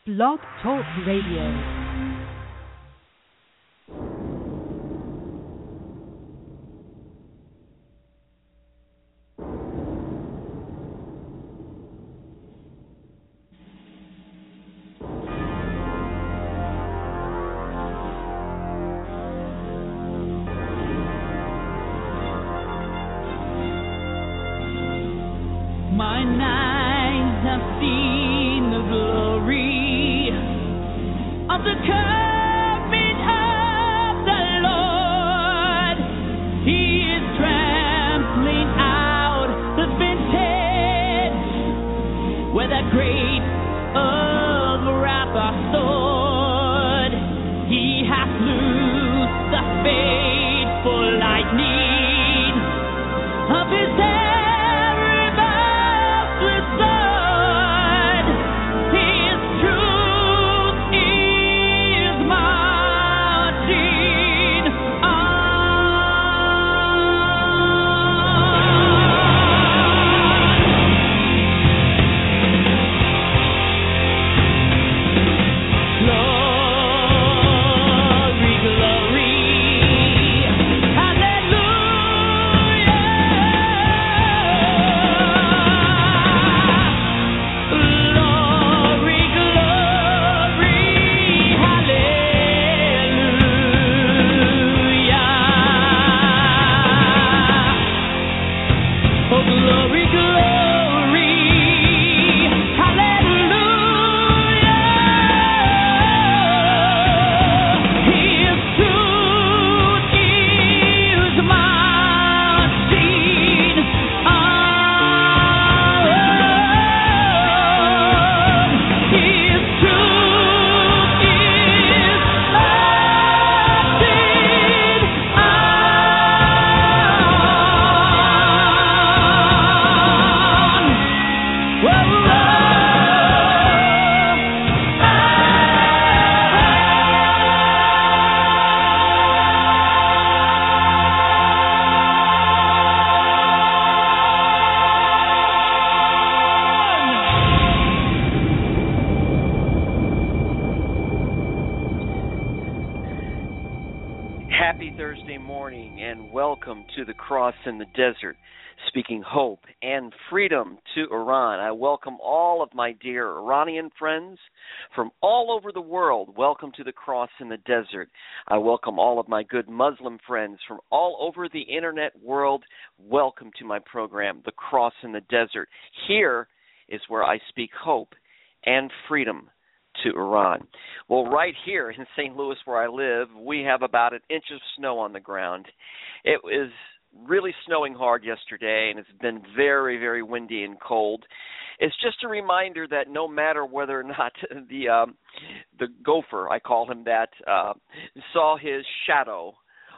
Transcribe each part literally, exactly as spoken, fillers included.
Blog Talk Radio. In the desert, speaking hope and freedom to Iran. I welcome all of my dear Iranian friends from all over the world. Welcome to the Cross in the Desert. I welcome all of my good Muslim friends from all over the internet world. Welcome to my program, The Cross in the Desert. Here is where I speak hope and freedom to Iran. Well, right here in Saint Louis where I live, we have about an inch of snow on the ground. It was really snowing hard yesterday, and it's been very, very windy and cold. It's just a reminder that no matter whether or not the um, the gopher, I call him that, uh, saw his shadow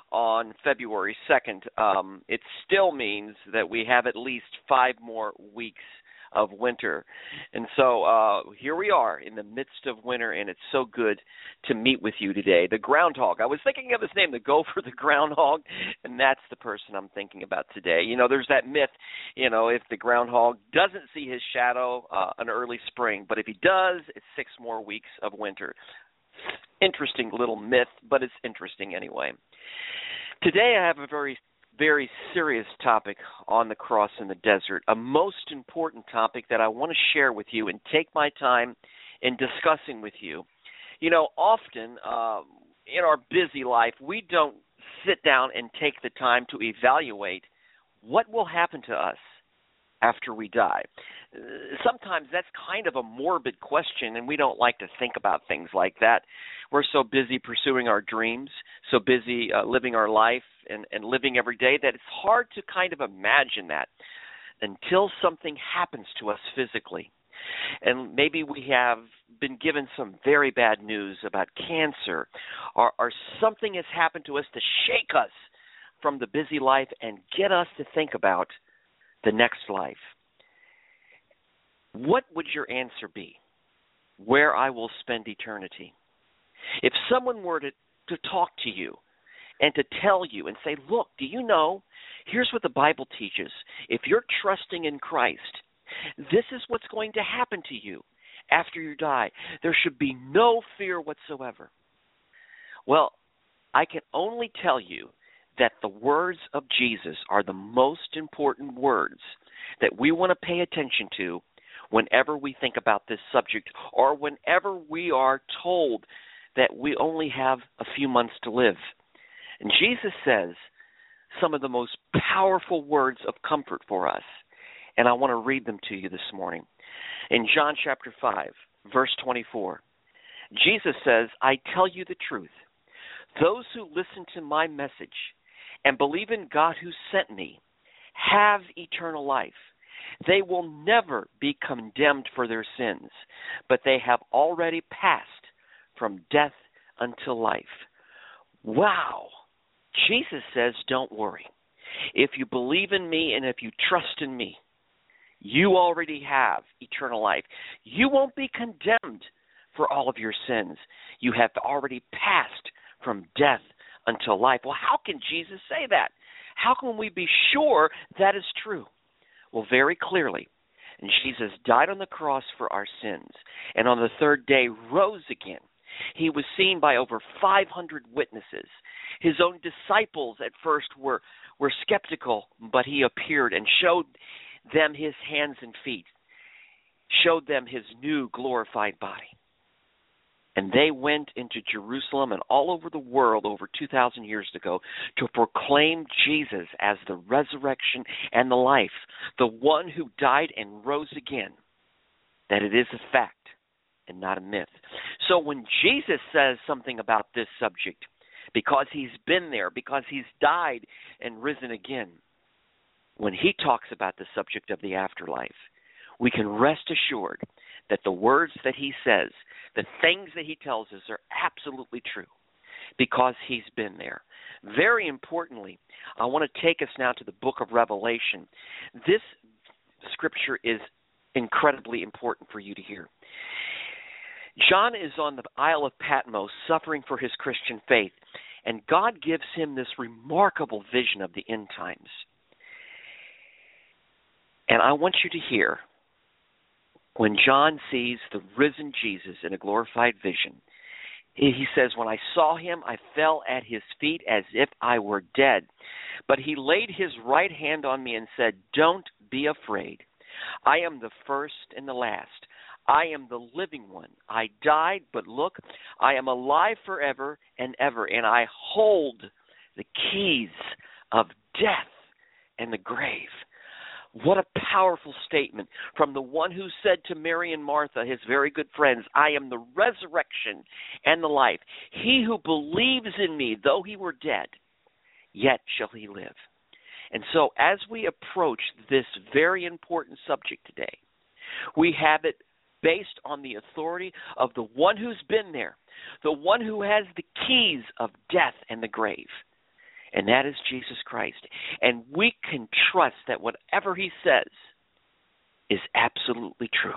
on February second, um, it still means that we have at least five more weeks of winter. And so uh, here we are in the midst of winter, and it's so good to meet with you today. The groundhog. I was thinking of his name, the gopher, the groundhog, and that's the person I'm thinking about today. You know, there's that myth, you know, if the groundhog doesn't see his shadow, uh, an early spring, but if he does, it's six more weeks of winter. Interesting little myth, but it's interesting anyway. Today I have a very very serious topic on the Cross in the Desert, a most important topic that I want to share with you and take my time in discussing with you. You know, often uh, in our busy life, we don't sit down and take the time to evaluate what will happen to us after we die. Sometimes that's kind of a morbid question, and we don't like to think about things like that. We're so busy pursuing our dreams, so busy uh, living our life and, and living every day that it's hard to kind of imagine that until something happens to us physically. And maybe we have been given some very bad news about cancer, or, or something has happened to us to shake us from the busy life and get us to think about the next life. What would your answer be? Where I will spend eternity. If someone were to, to talk to you and to tell you and say, look, do you know, here's what the Bible teaches. If you're trusting in Christ, this is what's going to happen to you. after you die. There should be no fear whatsoever. Well, I can only tell you that the words of Jesus are the most important words that we want to pay attention to whenever we think about this subject, or whenever we are told that we only have a few months to live. And Jesus says some of the most powerful words of comfort for us, and I want to read them to you this morning. In John chapter five, verse twenty-four, Jesus says, I tell you the truth. Those who listen to my message and believe in God who sent me have eternal life. They will never be condemned for their sins, but they have already passed from death unto life. Wow. Jesus says, don't worry. If you believe in me and if you trust in me, you already have eternal life. You won't be condemned for all of your sins. You have already passed from death until life. Well, how can Jesus say that? How can we be sure that is true? Well, very clearly, Jesus died on the cross for our sins, and on the third day rose again. He was seen by over five hundred witnesses. His own disciples at first were, were skeptical, but he appeared and showed them his hands and feet, showed them his new glorified body. And they went into Jerusalem and all over the world over two thousand years ago to proclaim Jesus as the resurrection and the life, the one who died and rose again, that it is a fact and not a myth. So when Jesus says something about this subject, because he's been there, because he's died and risen again, when he talks about the subject of the afterlife, we can rest assured that the words that he says, the things that he tells us are absolutely true because he's been there. Very importantly, I want to take us now to the book of Revelation. This scripture is incredibly important for you to hear. John is on the Isle of Patmos suffering for his Christian faith, and God gives him this remarkable vision of the end times. And I want you to hear, when John sees the risen Jesus in a glorified vision, he says, when I saw him, I fell at his feet as if I were dead. But he laid his right hand on me and said, don't be afraid. I am the first and the last. I am the living one. I died, but look, I am alive forever and ever, and I hold the keys of death and the grave. What a powerful statement from the one who said to Mary and Martha, his very good friends, I am the resurrection and the life. He who believes in me, though he were dead, yet shall he live. And so as we approach this very important subject today, we have it based on the authority of the one who's been there, the one who has the keys of death and the grave. And that is Jesus Christ. And we can trust that whatever he says is absolutely true.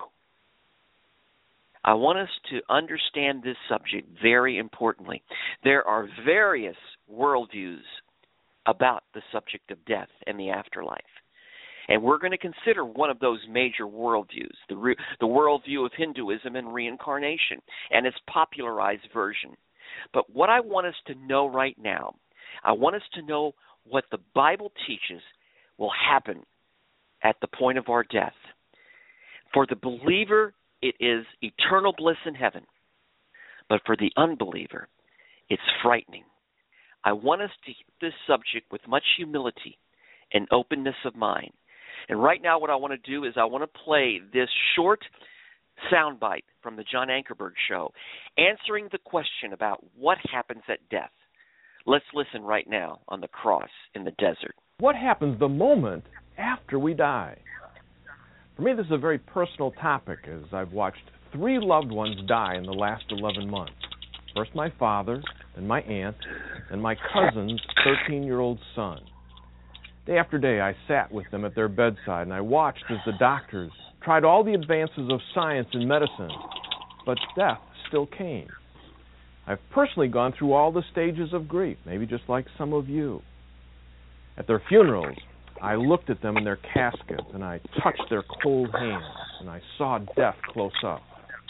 I want us to understand this subject very importantly. There are various worldviews about the subject of death and the afterlife. And we're going to consider one of those major worldviews, the, re- the worldview of Hinduism and reincarnation, and its popularized version. But what I want us to know right now, I want us to know what the Bible teaches will happen at the point of our death. For the believer, it is eternal bliss in heaven. But for the unbeliever, it's frightening. I want us to hit this subject with much humility and openness of mind. And right now what I want to do is I want to play this short soundbite from the John Ankerberg Show, answering the question about what happens at death. Let's listen right now on the cross in the desert. What happens the moment after we die? For me, this is a very personal topic, as I've watched three loved ones die in the last eleven months. First my father, then my aunt, and my cousin's thirteen-year-old son. Day after day, I sat with them at their bedside, and I watched as the doctors tried all the advances of science and medicine, but death still came. I've personally gone through all the stages of grief, maybe just like some of you. At their funerals, I looked at them in their caskets, and I touched their cold hands, and I saw death close up.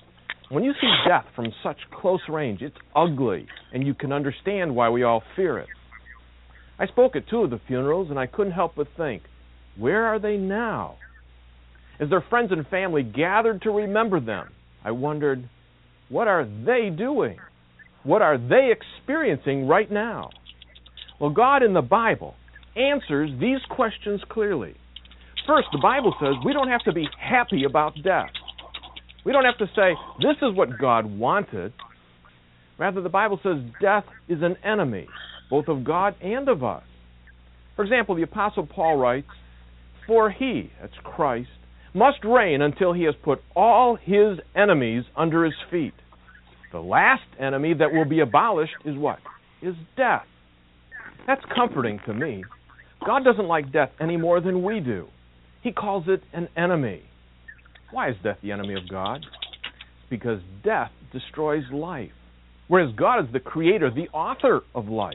When you see death from such close range, it's ugly, and you can understand why we all fear it. I spoke at two of the funerals, and I couldn't help but think, where are they now? As their friends and family gathered to remember them, I wondered, what are they doing? What are they experiencing right now? Well, God in the Bible answers these questions clearly. First, the Bible says we don't have to be happy about death. We don't have to say, this is what God wanted. Rather, the Bible says death is an enemy, both of God and of us. For example, the Apostle Paul writes, for he, that's Christ, must reign until he has put all his enemies under his feet. The last enemy that will be abolished is what? Is death. That's comforting to me. God doesn't like death any more than we do. He calls it an enemy. Why is death the enemy of God? Because death destroys life, whereas God is the creator, the author of life.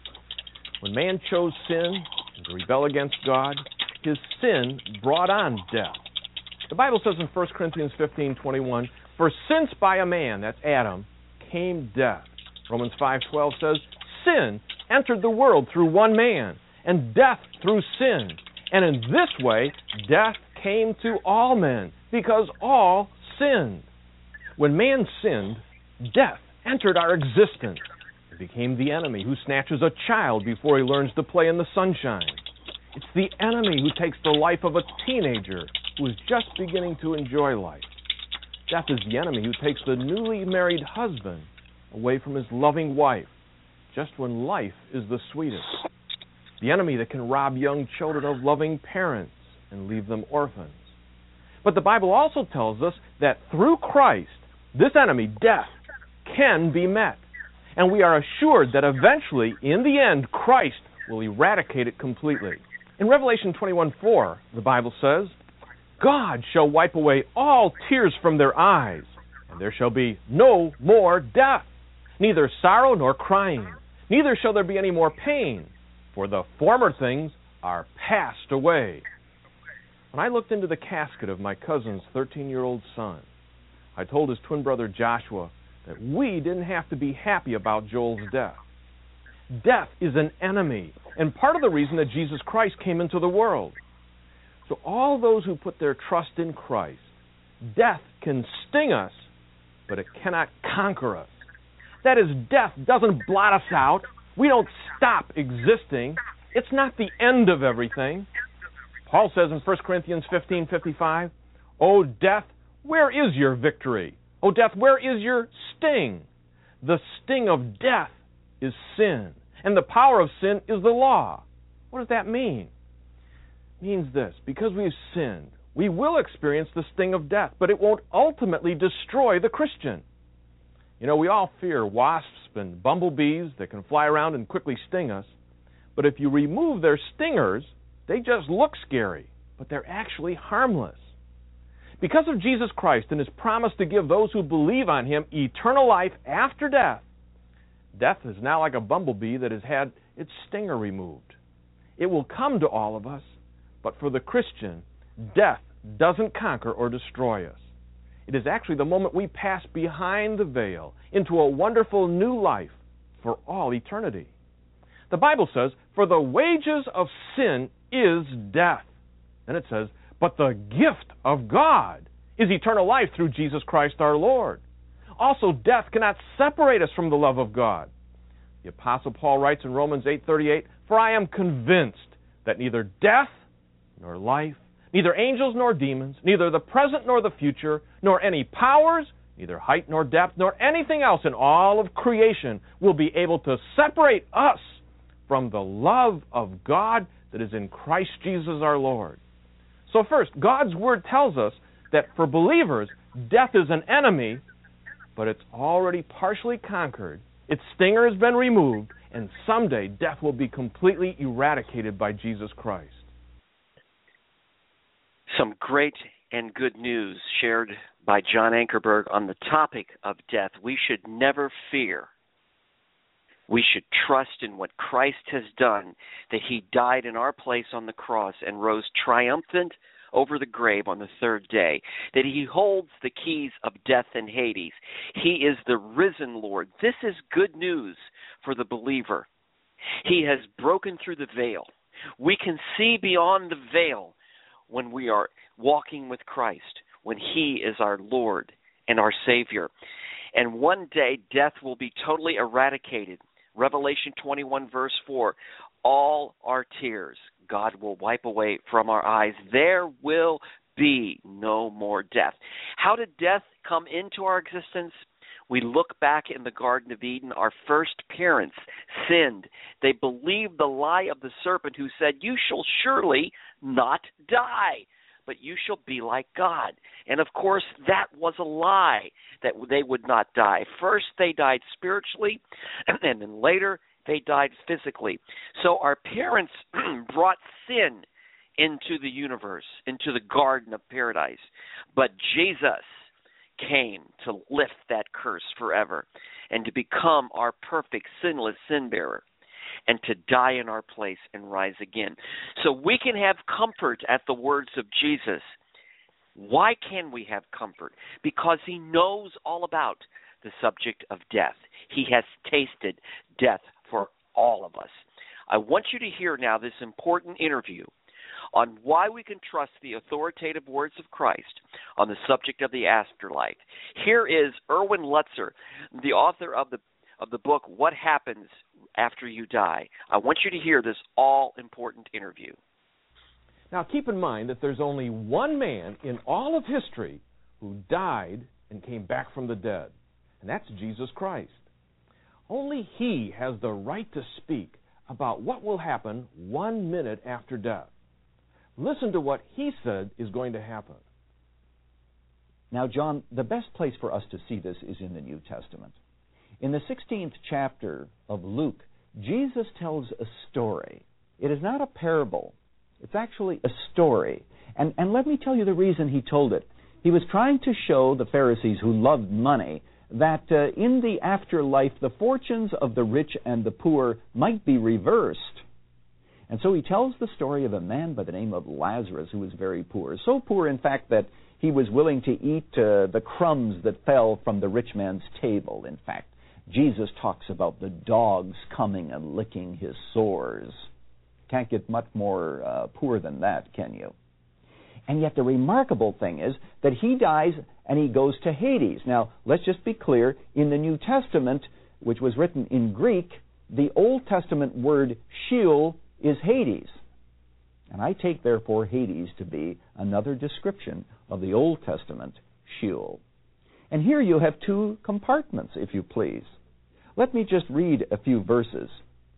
When man chose sin and to rebel against God, his sin brought on death. The Bible says in First Corinthians fifteen twenty-one, for since by a man, that's Adam, came death. Romans five twelve says, sin entered the world through one man, and death through sin. And in this way, death came to all men, because all sinned. When man sinned, death entered our existence. It became the enemy who snatches a child before he learns to play in the sunshine. It's the enemy who takes the life of a teenager who is just beginning to enjoy life. Death is the enemy who takes the newly married husband away from his loving wife, just when life is the sweetest. The enemy that can rob young children of loving parents and leave them orphans. But the Bible also tells us that through Christ, this enemy, death, can be met. And we are assured that eventually, in the end, Christ will eradicate it completely. In Revelation twenty-one four, the Bible says, God shall wipe away all tears from their eyes, and there shall be no more death, neither sorrow nor crying, neither shall there be any more pain, for the former things are passed away. When I looked into the casket of my cousin's thirteen-year-old son, I told his twin brother Joshua that we didn't have to be happy about Joel's death. Death is an enemy, and part of the reason that Jesus Christ came into the world. So all those who put their trust in Christ, death can sting us, but it cannot conquer us. That is, death doesn't blot us out. We don't stop existing. It's not the end of everything. Paul says in First Corinthians fifteen fifty-five, O death, where is your victory? O death, where is your sting? The sting of death is sin, and the power of sin is the law. What does that mean? It means this: because we've sinned, we will experience the sting of death, but it won't ultimately destroy the Christian. You know, we all fear wasps and bumblebees that can fly around and quickly sting us, but if you remove their stingers, they just look scary, but they're actually harmless. Because of Jesus Christ and his promise to give those who believe on him eternal life after death, death is now like a bumblebee that has had its stinger removed. It will come to all of us, but for the Christian, death doesn't conquer or destroy us. It is actually the moment we pass behind the veil into a wonderful new life for all eternity. The Bible says, for the wages of sin is death. And it says, but the gift of God is eternal life through Jesus Christ our Lord. Also, death cannot separate us from the love of God. The Apostle Paul writes in Romans eight thirty-eight, for I am convinced that neither death nor life, neither angels nor demons, neither the present nor the future, nor any powers, neither height nor depth, nor anything else in all of creation will be able to separate us from the love of God that is in Christ Jesus our Lord. So first, God's Word tells us that for believers, death is an enemy, but it's already partially conquered. Its stinger has been removed, and someday death will be completely eradicated by Jesus Christ. Some great and good news shared by John Ankerberg on the topic of death. We should never fear. We should trust in what Christ has done, that he died in our place on the cross and rose triumphant over the grave on the third day, that he holds the keys of death and Hades. He is the risen Lord. This is good news for the believer. He has broken through the veil. We can see beyond the veil when we are walking with Christ, when he is our Lord and our Savior. And one day death will be totally eradicated. Revelation twenty-one, verse four, all our tears God will wipe away from our eyes. There will be no more death. How did death come into our existence? We look back in the Garden of Eden. Our first parents sinned. They believed the lie of the serpent who said, you shall surely not die, but you shall be like God. And of course, that was a lie, that they would not die. First, they died spiritually, and then later, they died physically. So our parents brought sin into the universe, into the Garden of Paradise. But Jesus came to lift that curse forever and to become our perfect, sinless sin bearer and to die in our place and rise again. So we can have comfort at the words of Jesus. Why can we have comfort? Because he knows all about the subject of death. He has tasted death for all of us. I want you to hear now this important interview on why we can trust the authoritative words of Christ on the subject of the afterlife. Here is Erwin Lutzer, the author of the of the book, What Happens After You Die. I want you to hear this all-important interview. Now, keep in mind that there's only one man in all of history who died and came back from the dead, and that's Jesus Christ. Only he has the right to speak about what will happen one minute after death. Listen to what he said is going to happen. Now, John, the best place for us to see this is in the New Testament. In the sixteenth chapter of Luke, Jesus tells a story. It is not a parable. It's actually a story. And, and let me tell you the reason he told it. He was trying to show the Pharisees who loved money that uh, in the afterlife, the fortunes of the rich and the poor might be reversed. And so he tells the story of a man by the name of Lazarus who was very poor. So poor, in fact, that he was willing to eat uh, the crumbs that fell from the rich man's table. In fact, Jesus talks about the dogs coming and licking his sores. Can't get much more uh, poor than that, can you? And yet the remarkable thing is that he dies and he goes to Hades. Now, let's just be clear. In the New Testament, which was written in Greek, the Old Testament word Sheol is Hades. And I take, therefore, Hades to be another description of the Old Testament Sheol. And here you have two compartments, if you please. Let me just read a few verses.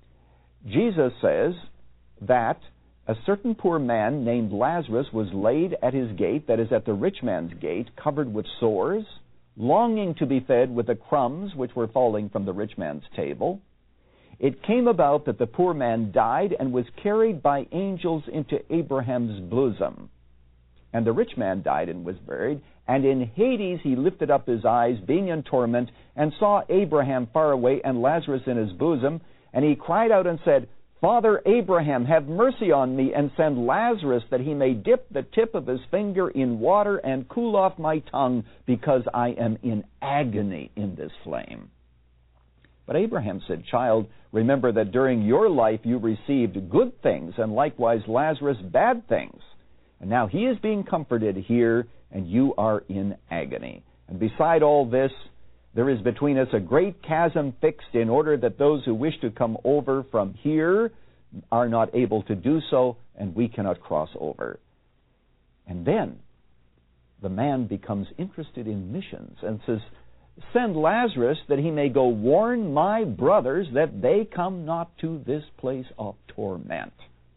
Jesus says that a certain poor man named Lazarus was laid at his gate, that is, at the rich man's gate, covered with sores, longing to be fed with the crumbs which were falling from the rich man's table. It came about that the poor man died and was carried by angels into Abraham's bosom. And the rich man died and was buried, and in Hades he lifted up his eyes, being in torment, and saw Abraham far away and Lazarus in his bosom. And he cried out and said, Father Abraham, have mercy on me, and send Lazarus that he may dip the tip of his finger in water and cool off my tongue, because I am in agony in this flame. But Abraham said, Child, remember that during your life you received good things, and likewise Lazarus bad things. And now he is being comforted here, and you are in agony. And beside all this, there is between us a great chasm fixed, in order that those who wish to come over from here are not able to do so, and we cannot cross over. And then the man becomes interested in missions and says, Send Lazarus that he may go warn my brothers that they come not to this place of torment.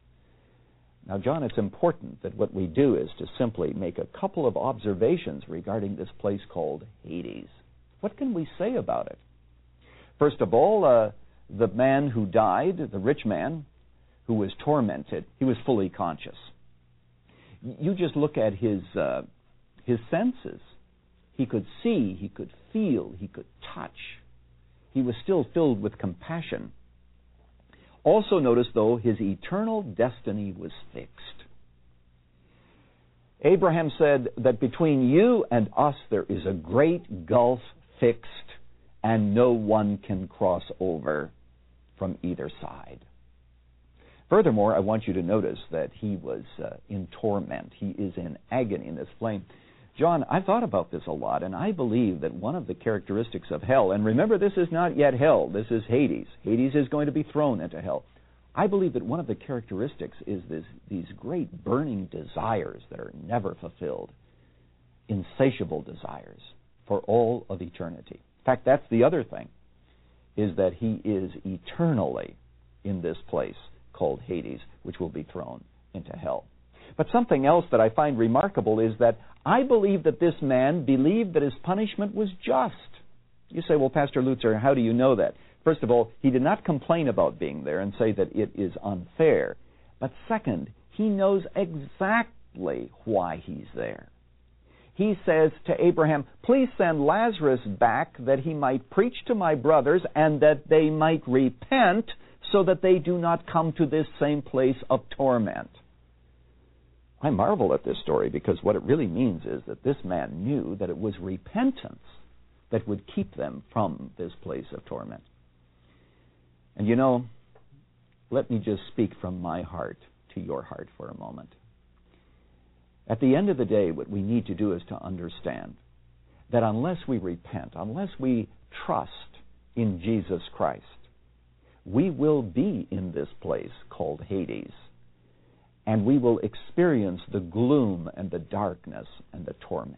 Now, John, it's important that what we do is to simply make a couple of observations regarding this place called Hades. What can we say about it? First of all, uh, the man who died, the rich man who was tormented, he was fully conscious. You just look at his uh, his senses. He could see, he could feel, he could touch. He was still filled with compassion. Also notice, though, his eternal destiny was fixed. Abraham said that between you and us there is a great gulf fixed, and no one can cross over from either side. Furthermore, I want you to notice that he was uh, in torment. He is in agony in this flame. John, I've thought about this a lot, and I believe that one of the characteristics of hell, and remember, this is not yet hell, this is Hades. Hades is going to be thrown into hell. I believe that one of the characteristics is this, these great burning desires that are never fulfilled, insatiable desires for all of eternity. In fact, that's the other thing, is that he is eternally in this place called Hades, which will be thrown into hell. But something else that I find remarkable is that I believe that this man believed that his punishment was just. You say, well, Pastor Lutzer, how do you know that? First of all, he did not complain about being there and say that it is unfair. But second, he knows exactly why he's there. He says to Abraham, please send Lazarus back that he might preach to my brothers and that they might repent so that they do not come to this same place of torment. I marvel at this story because what it really means is that this man knew that it was repentance that would keep them from this place of torment. And you know, let me just speak from my heart to your heart for a moment. At the end of the day, what we need to do is to understand that unless we repent, unless we trust in Jesus Christ, we will be in this place called Hades, and we will experience the gloom and the darkness and the torment.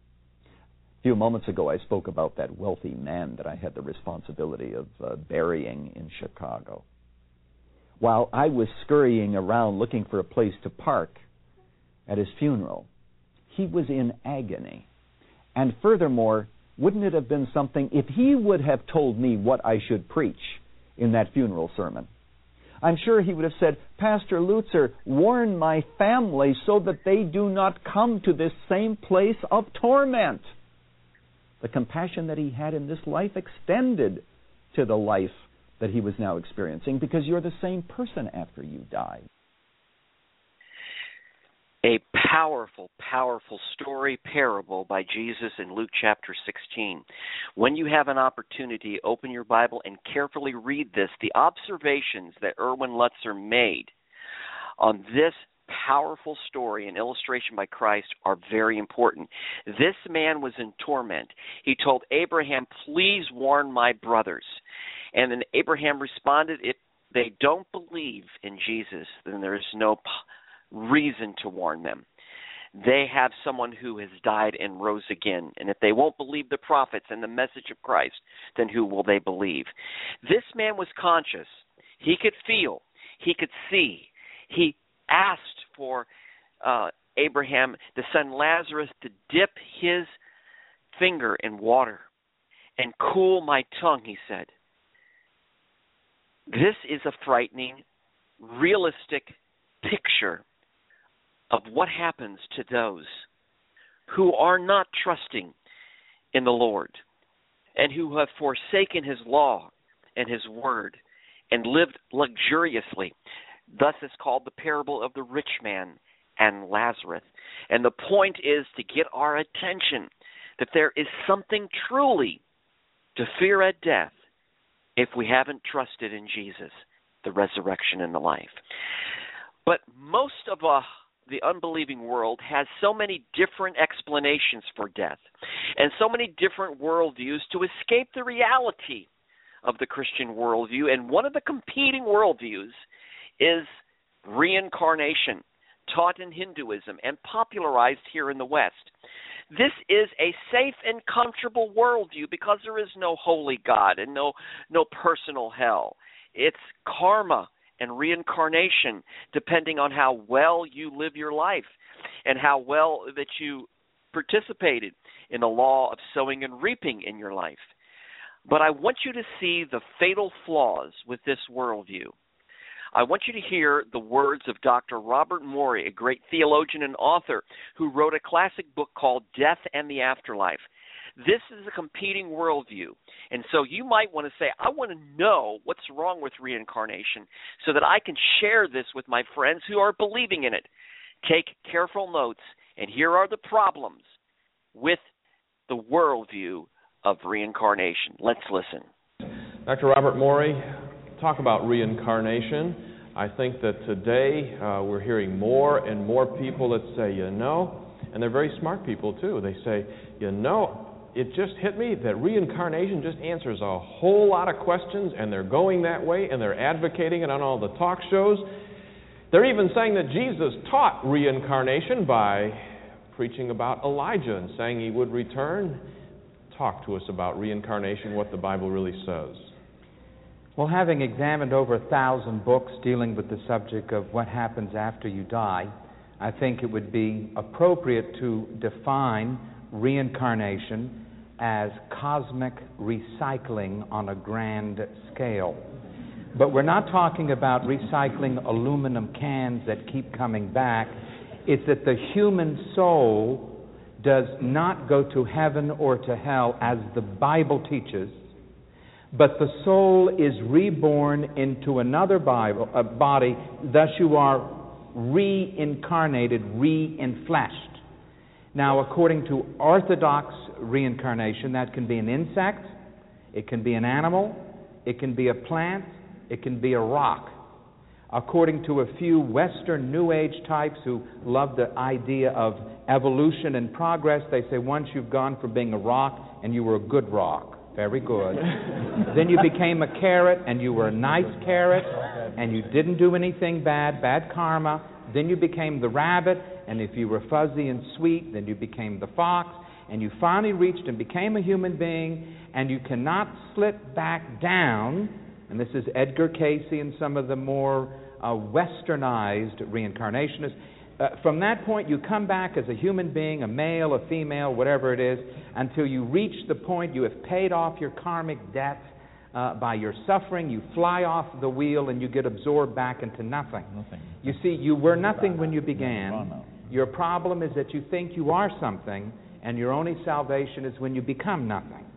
A few moments ago, I spoke about that wealthy man that I had the responsibility of uh, burying in Chicago. While I was scurrying around looking for a place to park at his funeral, he was in agony. And furthermore, wouldn't it have been something if he would have told me what I should preach in that funeral sermon? I'm sure he would have said, Pastor Lutzer, warn my family so that they do not come to this same place of torment. The compassion that he had in this life extended to the life that he was now experiencing, because you're the same person after you die. A powerful, powerful story parable by Jesus in Luke chapter sixteen. When you have an opportunity, open your Bible and carefully read this. The observations that Erwin Lutzer made on this powerful story and illustration by Christ are very important. This man was in torment. He told Abraham, please warn my brothers. And then Abraham responded, if they don't believe in Jesus, then there is no reason to warn them. They have someone who has died and rose again. And if they won't believe the prophets and the message of Christ, then who will they believe? This man was conscious. He could feel. He could see. He asked for uh, Abraham to send Lazarus to dip his finger in water and cool my tongue, he said. This is a frightening, realistic picture of what happens to those who are not trusting in the Lord and who have forsaken his law and his word and lived luxuriously. Thus is called the parable of the rich man and Lazarus. And the point is to get our attention that there is something truly to fear at death if we haven't trusted in Jesus, the resurrection and the life. But most of uh, the unbelieving world has so many different explanations for death and so many different worldviews to escape the reality of the Christian worldview. And one of the competing worldviews is reincarnation, taught in Hinduism and popularized here in the West. This is a safe and comfortable worldview because there is no holy God and no, no personal hell. It's karma and reincarnation, depending on how well you live your life and how well that you participated in the law of sowing and reaping in your life. But I want you to see the fatal flaws with this worldview. I want you to hear the words of Doctor Robert Morey, a great theologian and author who wrote a classic book called Death and the Afterlife. This is a competing worldview. And so you might want to say, I want to know what's wrong with reincarnation so that I can share this with my friends who are believing in it. Take careful notes And here are the problems with the worldview of reincarnation. Let's listen. Doctor Robert Morey, talk about reincarnation. I think that today uh, we're hearing more and more people that say, you know, and they're very smart people too. They say, you know, it just hit me that reincarnation just answers a whole lot of questions, and they're going that way, and they're advocating it on all the talk shows. They're even saying that Jesus taught reincarnation by preaching about Elijah and saying he would return. Talk to us about reincarnation, what the Bible really says. Well, having examined over a thousand books dealing with the subject of what happens after you die, I think it would be appropriate to define reincarnation as cosmic recycling on a grand scale. But we're not talking about recycling aluminum cans that keep coming back. It's that the human soul does not go to heaven or to hell as the Bible teaches, but the soul is reborn into another Bible, uh, body, thus you are reincarnated, re-enfleshed. Now, according to Orthodox reincarnation, that can be an insect, it can be an animal, it can be a plant, it can be a rock. According to a few Western New Age types who love the idea of evolution and progress, they say once you've gone from being a rock and you were a good rock, very good, then you became a carrot and you were a nice carrot and you didn't do anything bad, bad karma, then you became the rabbit, and if you were fuzzy and sweet, then you became the fox, and you finally reached and became a human being, and you cannot slip back down, and this is Edgar Cayce and some of the more uh, westernized reincarnationists. Uh, from that point, you come back as a human being, a male, a female, whatever it is, until you reach the point you have paid off your karmic debt uh, by your suffering. You fly off the wheel and you get absorbed back into nothing. nothing. You see, you were nothing when you began. Your problem is that you think you are something, and your only salvation is when you become nothing.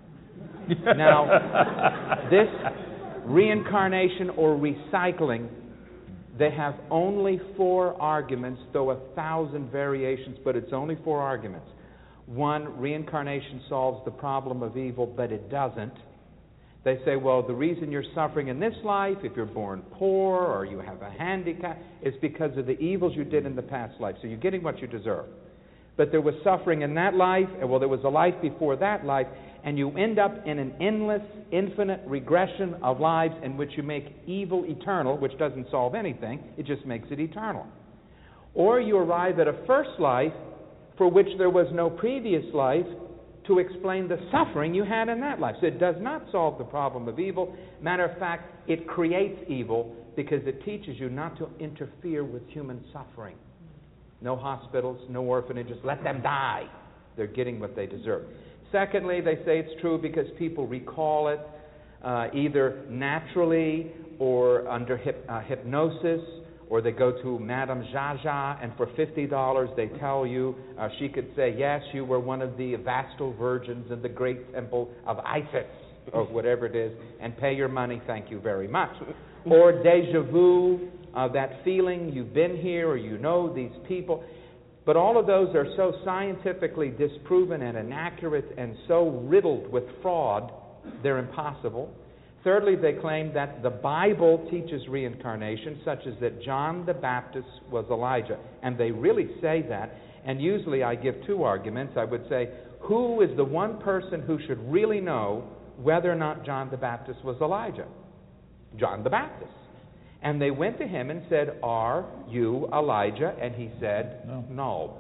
Now, this reincarnation or recycling, they have only four arguments, though a thousand variations, but it's only four arguments. One, reincarnation solves the problem of evil, but it doesn't. They say, well, the reason you're suffering in this life, if you're born poor or you have a handicap, is because of the evils you did in the past life. So you're getting what you deserve. But there was suffering in that life, and well, there was a life before that life, and you end up in an endless, infinite regression of lives in which you make evil eternal, which doesn't solve anything, it just makes it eternal. Or you arrive at a first life for which there was no previous life to explain the suffering you had in that life. So it does not solve the problem of evil. Matter of fact, it creates evil because it teaches you not to interfere with human suffering. No hospitals, no orphanages, let them die. They're getting what they deserve. Secondly, they say it's true because people recall it uh, either naturally or under hip, uh, hypnosis, or they go to Madame Jaja, and for fifty dollars they tell you, uh, she could say, yes, you were one of the Vestal virgins in the great temple of Isis, or whatever it is, and pay your money, thank you very much. Or deja vu, uh, that feeling you've been here or you know these people. But all of those are so scientifically disproven and inaccurate and so riddled with fraud, they're impossible. Thirdly, they claim that the Bible teaches reincarnation, such as that John the Baptist was Elijah. And they really say that. And usually I give two arguments. I would say, who is the one person who should really know whether or not John the Baptist was Elijah? John the Baptist. And they went to him and said, are you Elijah? And he said, no. no.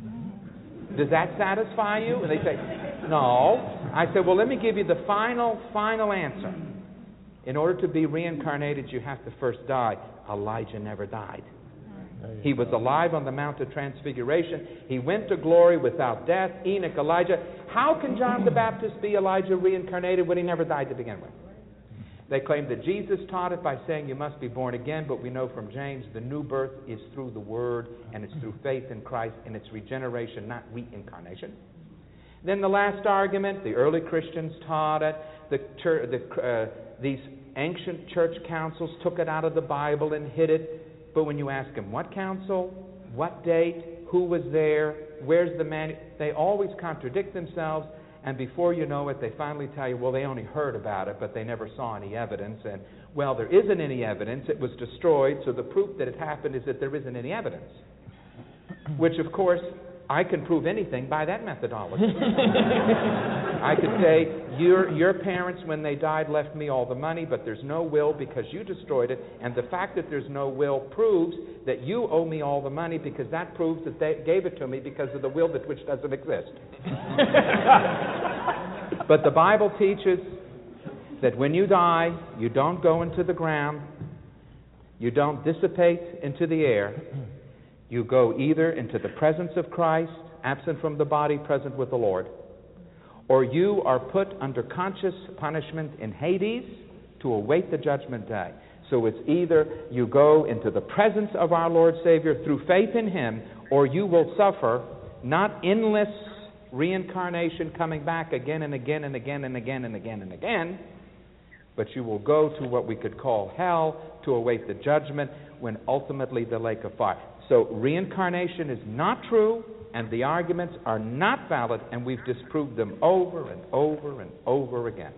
Does that satisfy you? And they say, no. I said, well, let me give you the final, final answer. In order to be reincarnated, you have to first die. Elijah never died. He was alive on the Mount of Transfiguration. He went to glory without death. Enoch, Elijah. How can John the Baptist be Elijah reincarnated when he never died to begin with? They claim that Jesus taught it by saying you must be born again, but we know from James the new birth is through the Word, and it's through faith in Christ, and it's regeneration, not reincarnation. Then the last argument, the early Christians taught it. The, church, the uh, these ancient church councils took it out of the Bible and hid it. But when you ask them what council, what date, Who was there? Where's the man? They always contradict themselves, and before you know it, they finally tell you, well, they only heard about it, but they never saw any evidence. And, well, there isn't any evidence. It was destroyed, so the proof that it happened is that there isn't any evidence. Which, of course, I can prove anything by that methodology. I could say, your, your parents, when they died, left me all the money, but there's no will because you destroyed it, and the fact that there's no will proves that you owe me all the money because that proves that they gave it to me because of the will that which doesn't exist. But the Bible teaches that when you die, you don't go into the ground, you don't dissipate into the air. You go either into the presence of Christ, absent from the body, present with the Lord, or you are put under conscious punishment in Hades to await the judgment day. So it's either you go into the presence of our Lord Savior through faith in Him, or you will suffer not endless reincarnation coming back again and again and again and again and again and again, but you will go to what we could call hell to await the judgment when ultimately the lake of fire. So reincarnation is not true, and the arguments are not valid, and we've disproved them over and over and over again.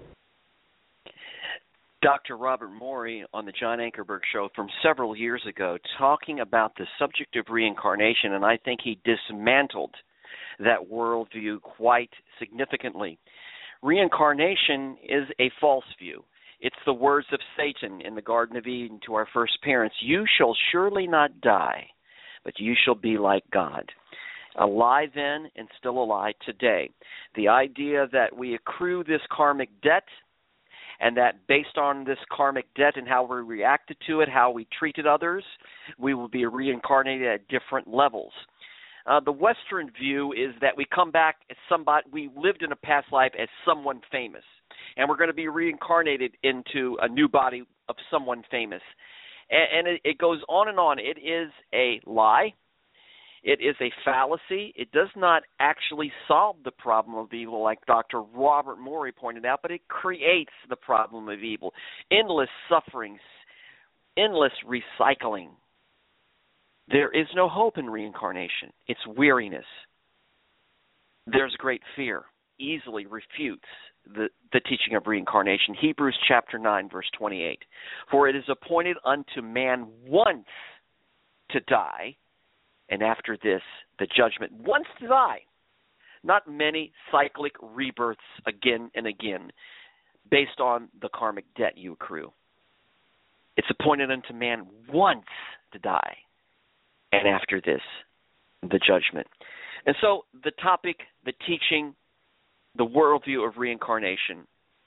Doctor Robert Morey on the John Ankerberg Show from several years ago talking about the subject of reincarnation, and I think he dismantled that worldview quite significantly. Reincarnation is a false view. It's the words of Satan in the Garden of Eden to our first parents, "You shall surely not die, but you shall be like God." Alive then and still alive today. The idea that we accrue this karmic debt, and that based on this karmic debt and how we reacted to it, how we treated others, we will be reincarnated at different levels. Uh, the Western view is that we come back as somebody, we lived in a past life as someone famous, and we're going to be reincarnated into a new body of someone famous. And, and it, it goes on and on. It is a lie. It is a fallacy. It does not actually solve the problem of evil, like Doctor Robert Morey pointed out, but it creates the problem of evil. Endless sufferings, endless recycling. There is no hope in reincarnation. It's weariness. There's great fear. Easily refutes the, the teaching of reincarnation. Hebrews chapter nine, verse twenty-eight. For it is appointed unto man once to die, and after this, the judgment. Once to die. Not many cyclic rebirths again and again based on the karmic debt you accrue. It's appointed unto man once to die, and after this, the judgment. And so the topic, the teaching, the worldview of reincarnation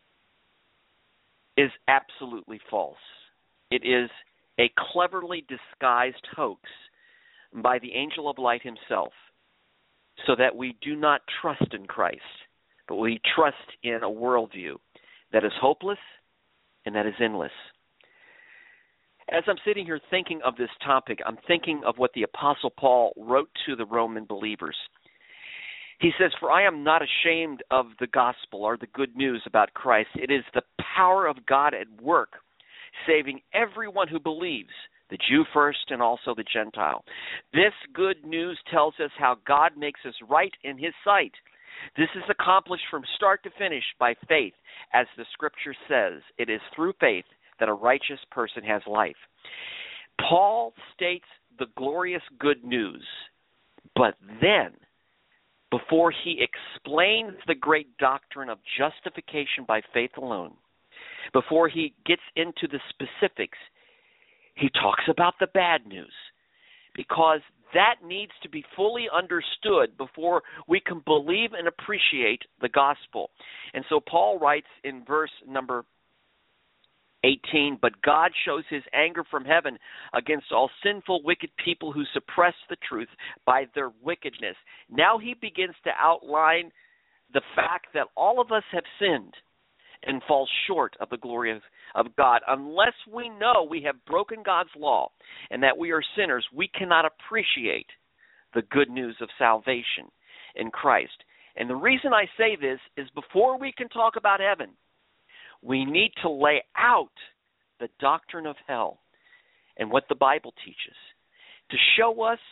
is absolutely false. It is a cleverly disguised hoax by the angel of light himself, so that we do not trust in Christ, but we trust in a worldview that is hopeless and that is endless. As I'm sitting here thinking of this topic, I'm thinking of what the Apostle Paul wrote to the Roman believers. He says, "For I am not ashamed of the gospel," or the good news about Christ. "It is the power of God at work, saving everyone who believes, the Jew first and also the Gentile. This good news tells us how God makes us right in his sight. This is accomplished from start to finish by faith. As the scripture says, it is through faith that a righteous person has life." Paul states the glorious good news, but then, before he explains the great doctrine of justification by faith alone, before he gets into the specifics, he talks about the bad news, because that needs to be fully understood before we can believe and appreciate the gospel. And so Paul writes in verse number eighteen, "But God shows his anger from heaven against all sinful, wicked people who suppress the truth by their wickedness." Now he begins to outline the fact that all of us have sinned and fall short of the glory of, of God. Unless we know we have broken God's law and that we are sinners, we cannot appreciate the good news of salvation in Christ. And the reason I say this is before we can talk about heaven, we need to lay out the doctrine of hell and what the Bible teaches to show us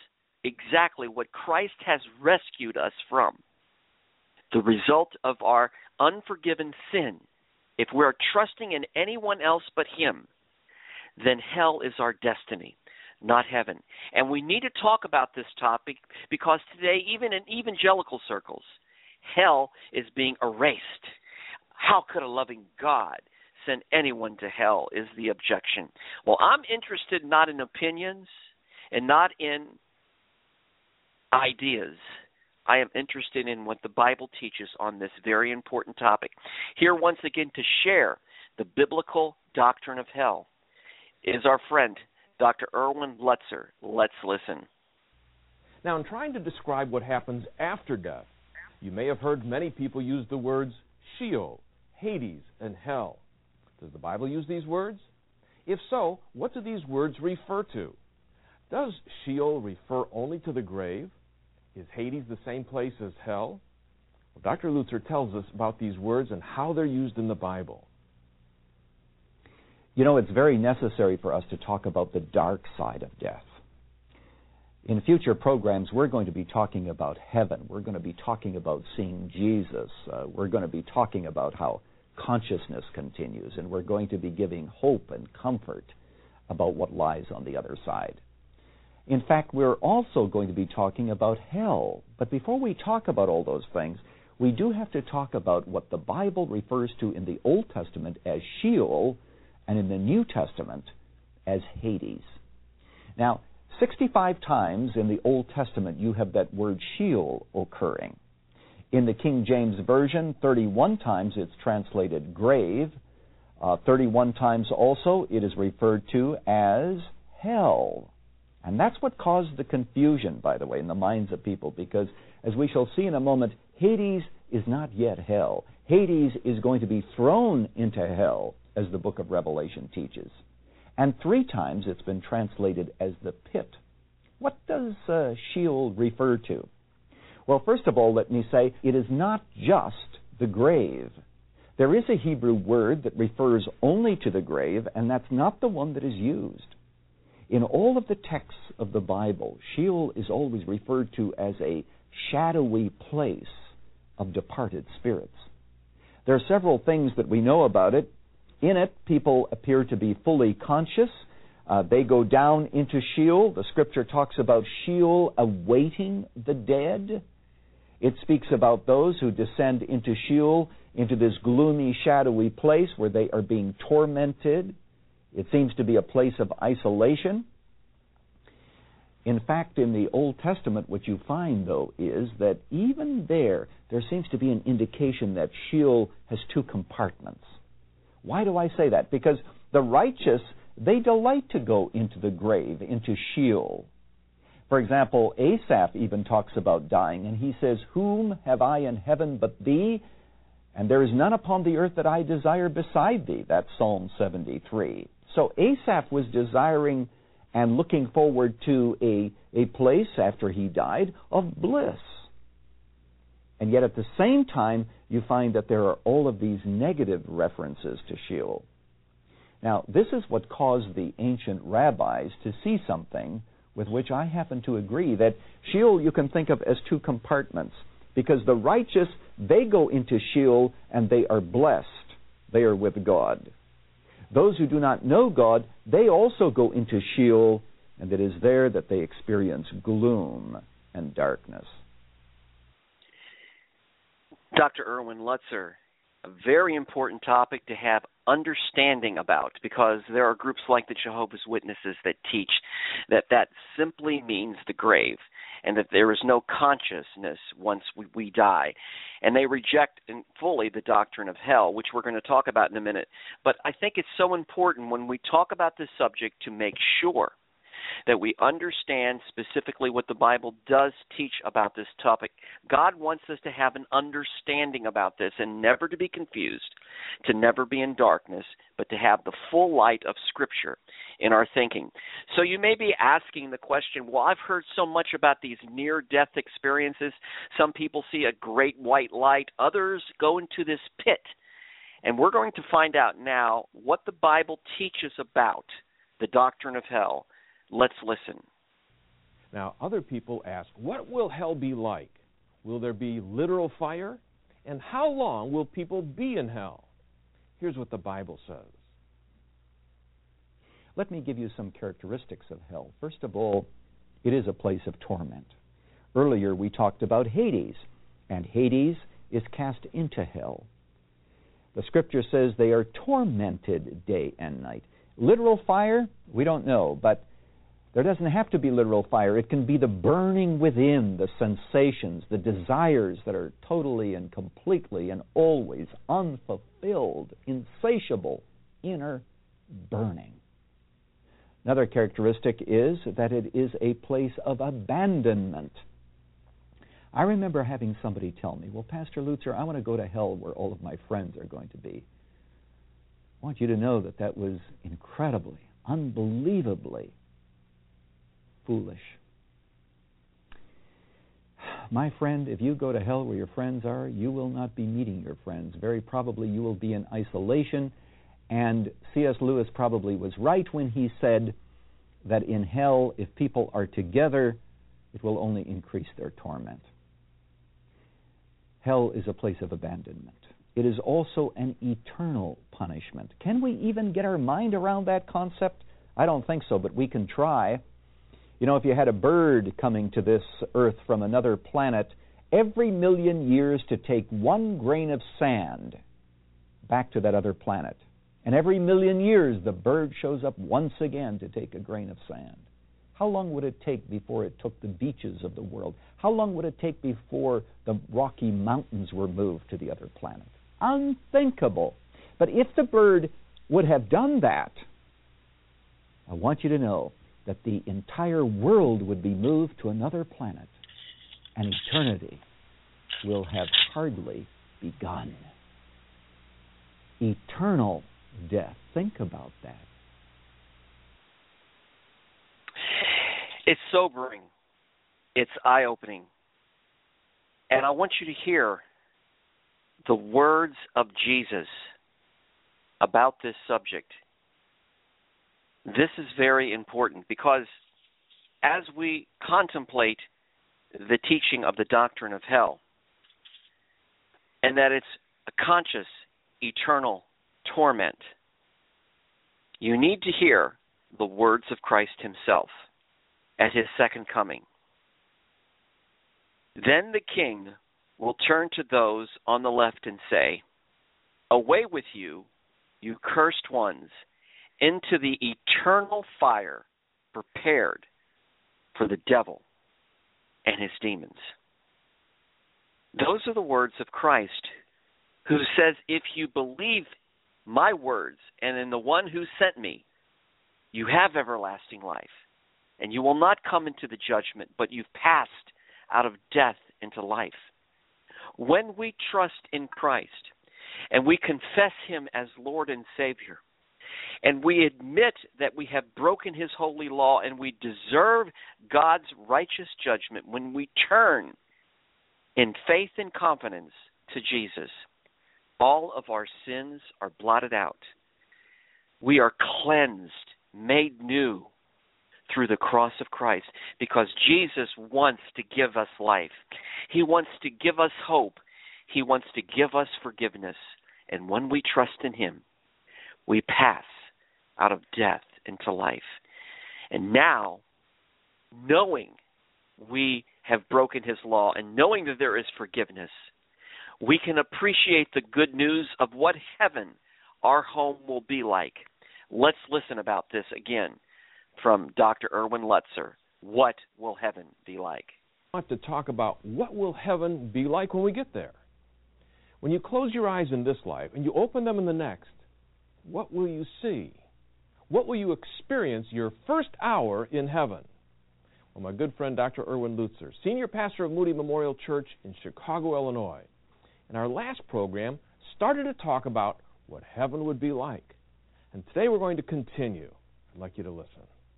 exactly what Christ has rescued us from. The result of our unforgiven sin, if we're trusting in anyone else but Him, then hell is our destiny, not heaven. And we need to talk about this topic because today, even in evangelical circles, hell is being erased. How could a loving God send anyone to hell is the objection. Well, I'm interested not in opinions and not in ideas. I am interested in what the Bible teaches on this very important topic. Here once again to share the biblical doctrine of hell is our friend, Doctor Erwin Lutzer. Let's listen. Now, in trying to describe what happens after death, you may have heard many people use the words Sheol, Hades, and hell. Does the Bible use these words? If so, what do these words refer to? Does Sheol refer only to the grave? Is Hades the same place as hell? Well, Doctor Lutzer tells us about these words and how they're used in the Bible. You know, it's very necessary for us to talk about the dark side of death. In future programs, we're going to be talking about heaven. We're going to be talking about seeing Jesus. Uh, we're going to be talking about how consciousness continues, and we're going to be giving hope and comfort about what lies on the other side. In fact, we're also going to be talking about hell. But before we talk about all those things, we do have to talk about what the Bible refers to in the Old Testament as Sheol and in the New Testament as Hades. Now, sixty-five times in the Old Testament you have that word Sheol occurring. In the King James Version, thirty-one times it's translated grave. Uh, thirty-one times also it is referred to as hell. And that's what caused the confusion, by the way, in the minds of people, because as we shall see in a moment, Hades is not yet hell. Hades is going to be thrown into hell, as the book of Revelation teaches. And three times it's been translated as the pit. What does uh, Sheol refer to? Well, first of all, let me say it is not just the grave. There is a Hebrew word that refers only to the grave, and that's not the one that is used. In all of the texts of the Bible, Sheol is always referred to as a shadowy place of departed spirits. There are several things that we know about it. In it, people appear to be fully conscious. Uh, they go down into Sheol. The Scripture talks about Sheol awaiting the dead. It speaks about those who descend into Sheol, into this gloomy, shadowy place where they are being tormented. It seems to be a place of isolation. In fact, in the Old Testament, what you find, though, is that even there, there seems to be an indication that Sheol has two compartments. Why do I say that? Because the righteous, they delight to go into the grave, into Sheol. For example, Asaph even talks about dying, and he says, "Whom have I in heaven but thee? And there is none upon the earth that I desire beside thee." That's Psalm seventy-three. So Asaph was desiring and looking forward to a, a place after he died of bliss. And yet at the same time, you find that there are all of these negative references to Sheol. Now, this is what caused the ancient rabbis to see something with which I happen to agree, that Sheol you can think of as two compartments, because the righteous, they go into Sheol and they are blessed. They are with God. Those who do not know God, they also go into Sheol, and it is there that they experience gloom and darkness. Doctor Erwin Lutzer, a very important topic to have understanding about, because there are groups like the Jehovah's Witnesses that teach that that simply means the grave and that there is no consciousness once we, we die. And they reject in fully the doctrine of hell, which we're going to talk about in a minute. But I think it's so important when we talk about this subject to make sure that we understand specifically what the Bible does teach about this topic. God wants us to have an understanding about this and never to be confused, to never be in darkness, but to have the full light of Scripture in our thinking. So you may be asking the question, well, I've heard so much about these near-death experiences. Some people see a great white light. Others go into this pit. And we're going to find out now what the Bible teaches about the doctrine of hell. Let's listen. Now, other people ask, what will hell be like? Will there be literal fire? And how long will people be in hell? Here's what the Bible says. Let me give you some characteristics of hell. First of all, it is a place of torment. Earlier we talked about Hades, and Hades is cast into hell. The Scripture says they are tormented day and night. Literal fire? We don't know, but there doesn't have to be literal fire. It can be the burning within, the sensations, the desires that are totally and completely and always unfulfilled, insatiable, inner burning. Another characteristic is that it is a place of abandonment. I remember having somebody tell me, well, Pastor Lutzer, I want to go to hell where all of my friends are going to be. I want you to know that that was incredibly, unbelievably foolish. My friend, if you go to hell where your friends are, you will not be meeting your friends. Very probably you will be in isolation. And C S Lewis probably was right when he said that in hell, if people are together, it will only increase their torment. Hell is a place of abandonment. It is also an eternal punishment. Can we even get our mind around that concept? I don't think so, but we can try. You know, if you had a bird coming to this earth from another planet, every million years to take one grain of sand back to that other planet, and every million years the bird shows up once again to take a grain of sand. How long would it take before it took the beaches of the world? How long would it take before the Rocky Mountains were moved to the other planet? Unthinkable. But if the bird would have done that, I want you to know that the entire world would be moved to another planet, and eternity will have hardly begun. Eternal death. Think about that. It's sobering. It's eye-opening. And I want you to hear the words of Jesus about this subject. This is very important because as we contemplate the teaching of the doctrine of hell, and that it's a conscious, eternal torment, you need to hear the words of Christ himself at his second coming. Then the king will turn to those on the left and say, "Away with you, you cursed ones, into the eternal fire prepared for the devil and his demons." Those are the words of Christ, who says, if you believe my words and in the one who sent me, you have everlasting life, and you will not come into the judgment, but you've passed out of death into life. When we trust in Christ and we confess him as Lord and Savior, and we admit that we have broken his holy law and we deserve God's righteous judgment, when we turn in faith and confidence to Jesus, all of our sins are blotted out. We are cleansed, made new through the cross of Christ, because Jesus wants to give us life. He wants to give us hope. He wants to give us forgiveness. And when we trust in him, we pass out of death into life. And now, knowing we have broken his law and knowing that there is forgiveness, we can appreciate the good news of what heaven, our home, will be like. Let's listen about this again from Doctor Erwin Lutzer. What will heaven be like? I want to talk about what will heaven be like when we get there. When you close your eyes in this life and you open them in the next, what will you see? What will you experience your first hour in heaven? Well, my good friend Doctor Erwin Lutzer, senior pastor of Moody Memorial Church in Chicago, Illinois, in our last program started to talk about what heaven would be like. And today we're going to continue. I'd like you to listen.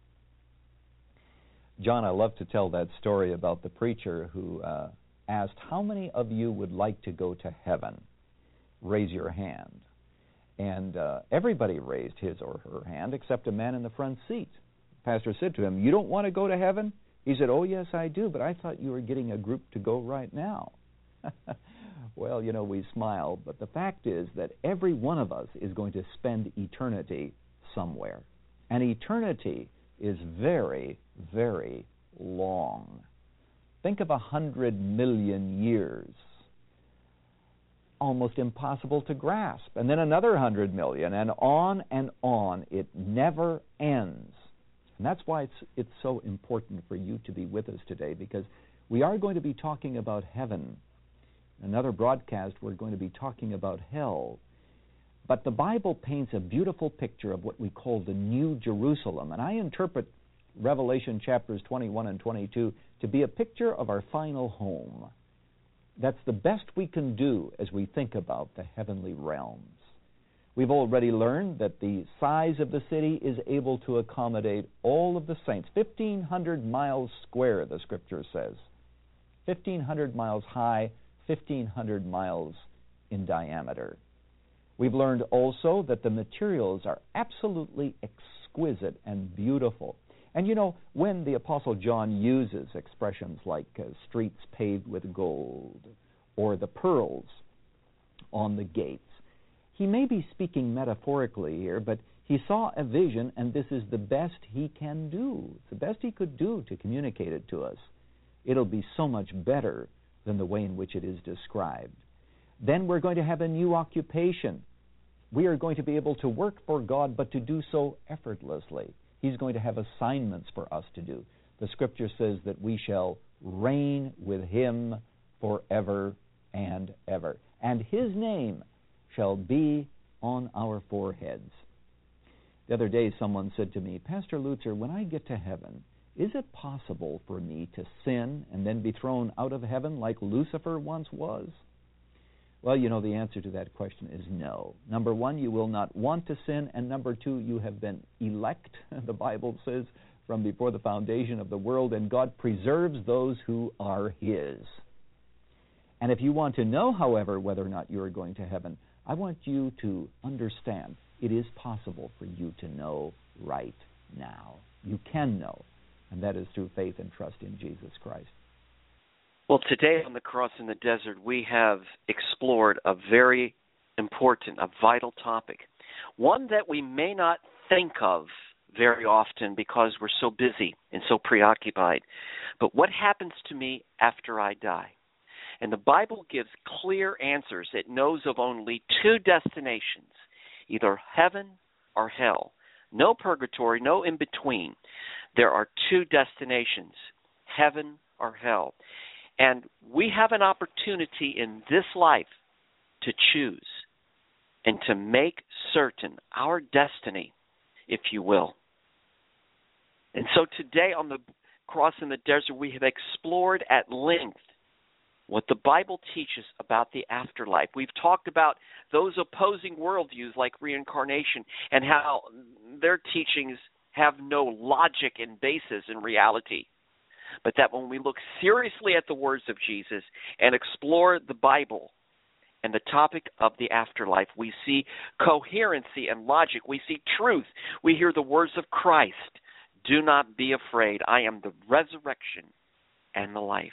John, I love to tell that story about the preacher who uh, asked, how many of you would like to go to heaven? Raise your hand. And uh, everybody raised his or her hand except a man in the front seat. The pastor said to him, you don't want to go to heaven? He said, oh, yes, I do, but I thought you were getting a group to go right now. Well, you know, we smile, but the fact is that every one of us is going to spend eternity somewhere. And eternity is very, very long. Think of a hundred million years. Almost impossible to grasp. And then another hundred million, and on and on. It never ends. And that's why it's, it's so important for you to be with us today, because we are going to be talking about heaven. Another broadcast, we're going to be talking about hell. But the Bible paints a beautiful picture of what we call the New Jerusalem. And I interpret Revelation chapters twenty-one and twenty-two to be a picture of our final home. That's the best we can do as we think about the heavenly realms. We've already learned that the size of the city is able to accommodate all of the saints. fifteen hundred miles square, the Scripture says. fifteen hundred miles high, fifteen hundred miles in diameter. We've learned also that the materials are absolutely exquisite and beautiful. And you know, when the Apostle John uses expressions like uh, streets paved with gold or the pearls on the gates, he may be speaking metaphorically here, but he saw a vision, and this is the best he can do. It's the best he could do to communicate it to us. It'll be so much better than the way in which it is described. Then we're going to have a new occupation. We are going to be able to work for God, but to do so effortlessly. He's going to have assignments for us to do. The Scripture says that we shall reign with Him forever and ever. And His name shall be on our foreheads. The other day someone said to me, Pastor Lutzer, when I get to heaven, is it possible for me to sin and then be thrown out of heaven like Lucifer once was? Well, you know, the answer to that question is no. Number one, you will not want to sin, and number two, you have been elect, the Bible says, from before the foundation of the world, and God preserves those who are His. And if you want to know, however, whether or not you are going to heaven, I want you to understand it is possible for you to know right now. You can know. And that is through faith and trust in Jesus Christ. Well, today on the Cross in the Desert, we have explored a very important, a vital topic, one that we may not think of very often because we're so busy and so preoccupied. But what happens to me after I die? And the Bible gives clear answers. It knows of only two destinations, either heaven or hell. No purgatory, no in-between. There are two destinations, heaven or hell. And we have an opportunity in this life to choose and to make certain our destiny, if you will. And so today on the Cross in the Desert, we have explored at length what the Bible teaches about the afterlife. We've talked about those opposing worldviews like reincarnation and how their teachings have no logic and basis in reality. But that when we look seriously at the words of Jesus and explore the Bible and the topic of the afterlife, we see coherency and logic. We see truth. We hear the words of Christ. Do not be afraid. I am the resurrection and the life.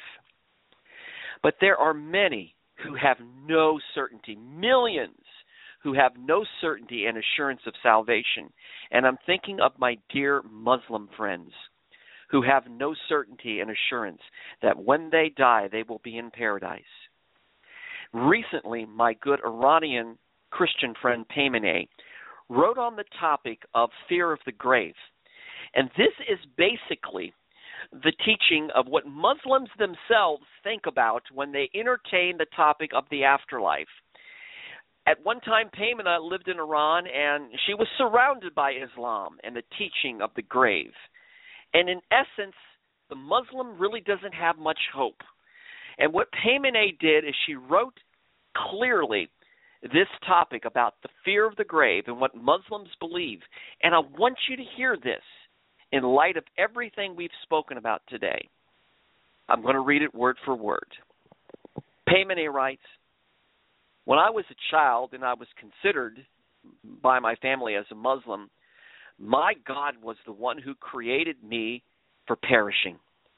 But there are many who have no certainty, millions who have no certainty and assurance of salvation. And I'm thinking of my dear Muslim friends who have no certainty and assurance that when they die, they will be in paradise. Recently, my good Iranian Christian friend Paymaneh wrote on the topic of fear of the grave. And this is basically the teaching of what Muslims themselves think about when they entertain the topic of the afterlife. At one time, Paymaneh lived in Iran, and she was surrounded by Islam and the teaching of the grave. And in essence, the Muslim really doesn't have much hope. And what Paymaneh did is she wrote clearly this topic about the fear of the grave and what Muslims believe. And I want you to hear this in light of everything we've spoken about today. I'm going to read it word for word. Paymaneh writes, when I was a child and I was considered by my family as a Muslim, my God was the one who created me for perishing.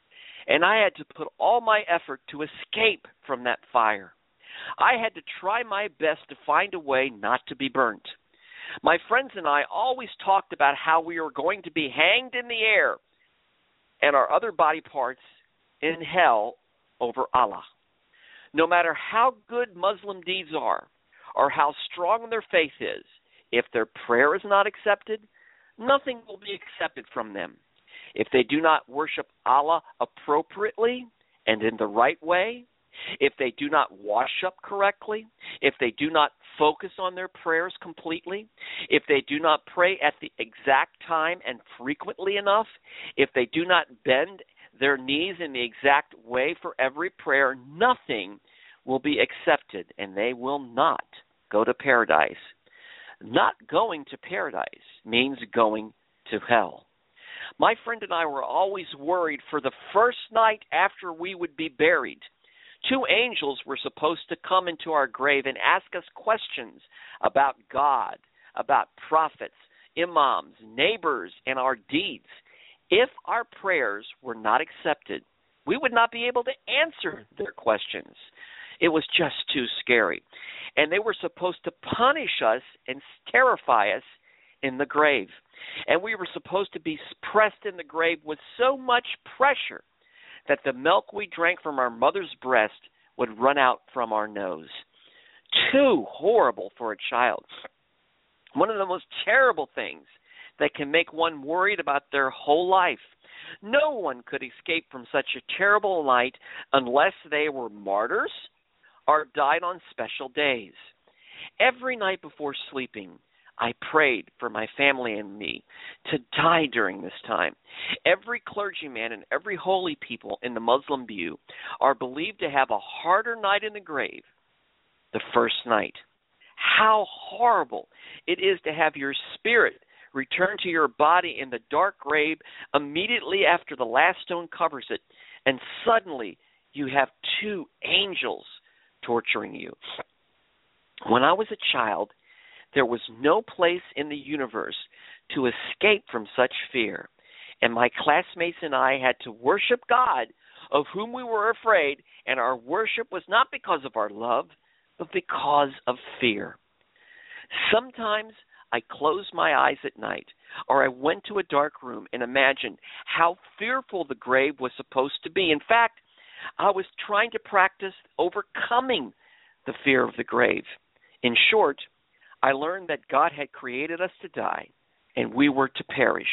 and I had to put all my effort to escape from that fire. I had to try my best to find a way not to be burnt. My friends and I always talked about how we were going to be hanged in the air and our other body parts in hell over Allah. No matter how good Muslim deeds are or how strong their faith is, if their prayer is not accepted, nothing will be accepted from them. If they do not worship Allah appropriately and in the right way, if they do not wash up correctly, if they do not focus on their prayers completely, if they do not pray at the exact time and frequently enough, if they do not bend their knees in the exact way for every prayer, nothing will be accepted, and they will not go to paradise. Not going to paradise means going to hell. My friend and I were always worried for the first night after we would be buried. Two angels were supposed to come into our grave and ask us questions about God, about prophets, imams, neighbors, and our deeds. If our prayers were not accepted, we would not be able to answer their questions. It was just too scary. And they were supposed to punish us and terrify us in the grave. And we were supposed to be pressed in the grave with so much pressure that the milk we drank from our mother's breast would run out from our nose. Too horrible for a child. One of the most terrible things that can make one worried about their whole life. No one could escape from such a terrible night unless they were martyrs or died on special days. Every night before sleeping, I prayed for my family and me to die during this time. Every clergyman and every holy people in the Muslim view are believed to have a harder night in the grave the first night. How horrible it is to have your spirit return to your body in the dark grave immediately after the last stone covers it, and suddenly you have two angels torturing you. When I was a child, there was no place in the universe to escape from such fear, and my classmates and I had to worship God, of whom we were afraid, and our worship was not because of our love, but because of fear. Sometimes I closed my eyes at night, or I went to a dark room and imagined how fearful the grave was supposed to be. In fact, I was trying to practice overcoming the fear of the grave. In short, I learned that God had created us to die, and we were to perish.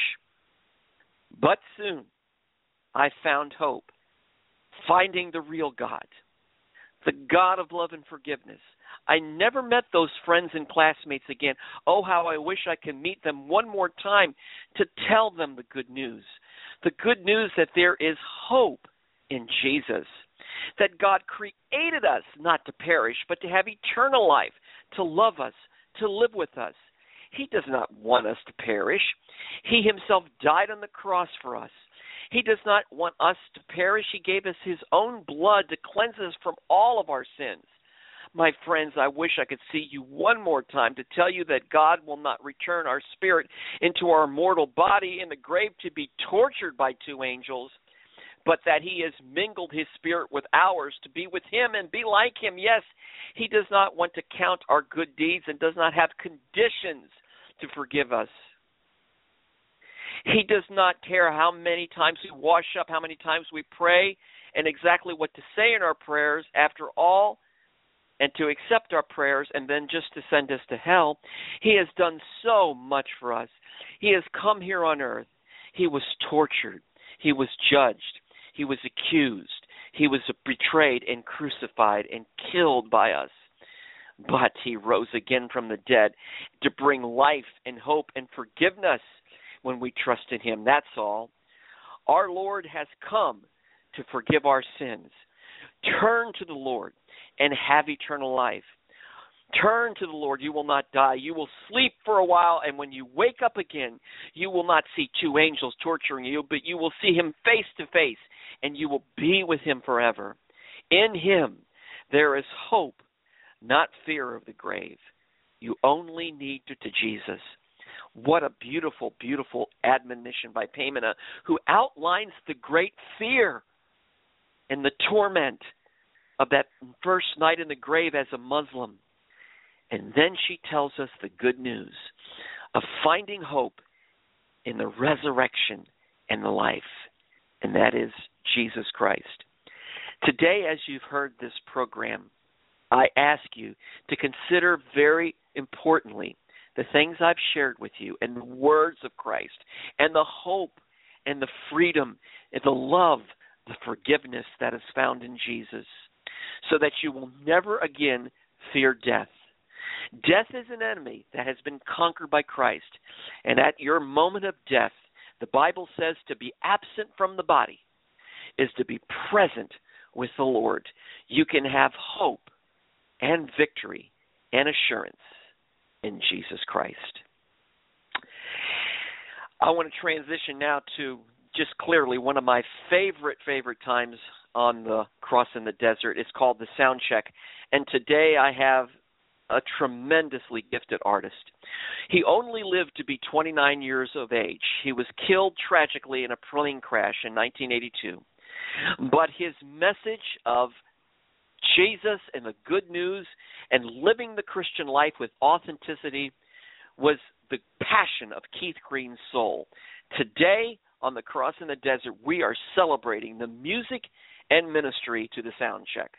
But soon, I found hope, finding the real God, the God of love and forgiveness. I never met those friends and classmates again. Oh, how I wish I could meet them one more time to tell them the good news. The good news that there is hope in Jesus, that God created us not to perish, but to have eternal life, to love us, to live with us. He does not want us to perish. He himself died on the cross for us. He does not want us to perish. He gave us his own blood to cleanse us from all of our sins. My friends, I wish I could see you one more time to tell you that God will not return our spirit into our mortal body in the grave to be tortured by two angels, but that he has mingled his spirit with ours to be with him and be like him. Yes, he does not want to count our good deeds and does not have conditions to forgive us. He does not care how many times we wash up, how many times we pray, and exactly what to say in our prayers. After all, and to accept our prayers and then just to send us to hell, he has done so much for us. He has come here on earth. He was tortured. He was judged. He was accused. He was betrayed and crucified and killed by us. But he rose again from the dead to bring life and hope and forgiveness when we trust in him. That's all. Our Lord has come to forgive our sins. Turn to the Lord and have eternal life. Turn to the Lord. You will not die. You will sleep for a while, and when you wake up again, you will not see two angels torturing you, but you will see him face to face, and you will be with him forever. In him, there is hope, not fear of the grave. You only need to, to Jesus. What a beautiful, beautiful admonition by Paimena, who outlines the great fear and the torment of that first night in the grave as a Muslim. And then she tells us the good news of finding hope in the resurrection and the life, and that is Jesus Christ. Today, as you've heard this program, I ask you to consider very importantly the things I've shared with you and the words of Christ and the hope and the freedom and the love, the forgiveness that is found in Jesus, so that you will never again fear death. Death is an enemy that has been conquered by Christ, and at your moment of death, the Bible says to be absent from the body is to be present with the Lord. You can have hope and victory and assurance in Jesus Christ. I want to transition now to just clearly one of my favorite, favorite times on the Cross in the Desert. It's called the Sound Check, and today I have a tremendously gifted artist. He only lived to be twenty-nine years of age. He was killed tragically in a plane crash in nineteen eighty-two. But his message of Jesus and the good news and living the Christian life with authenticity was the passion of Keith Green's soul. Today, on the Cross in the Desert, we are celebrating the music and ministry to the Sound Check.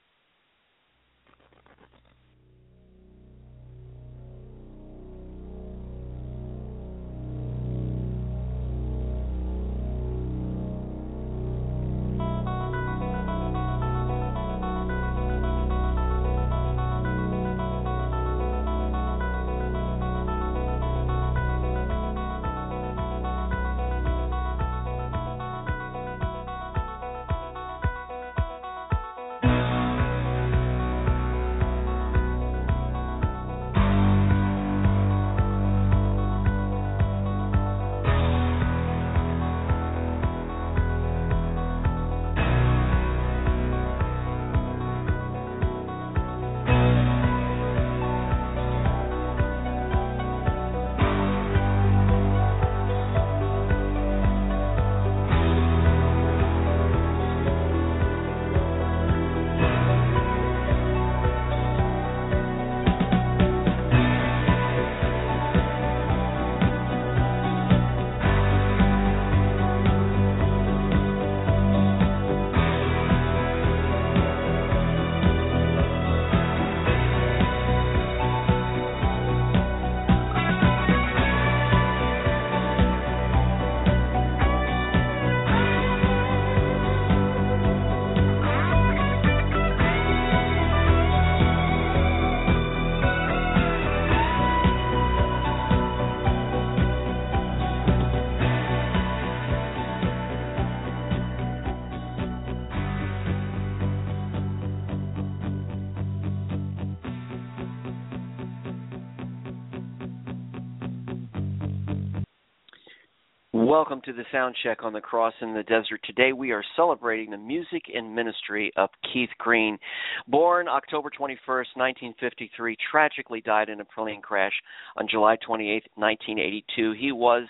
Welcome to the Sound Check on the Cross in the Desert. Today we are celebrating the music and ministry of Keith Green. Born October twenty-first, nineteen fifty-three, tragically died in a plane crash on July twenty-eighth, nineteen eighty-two. He was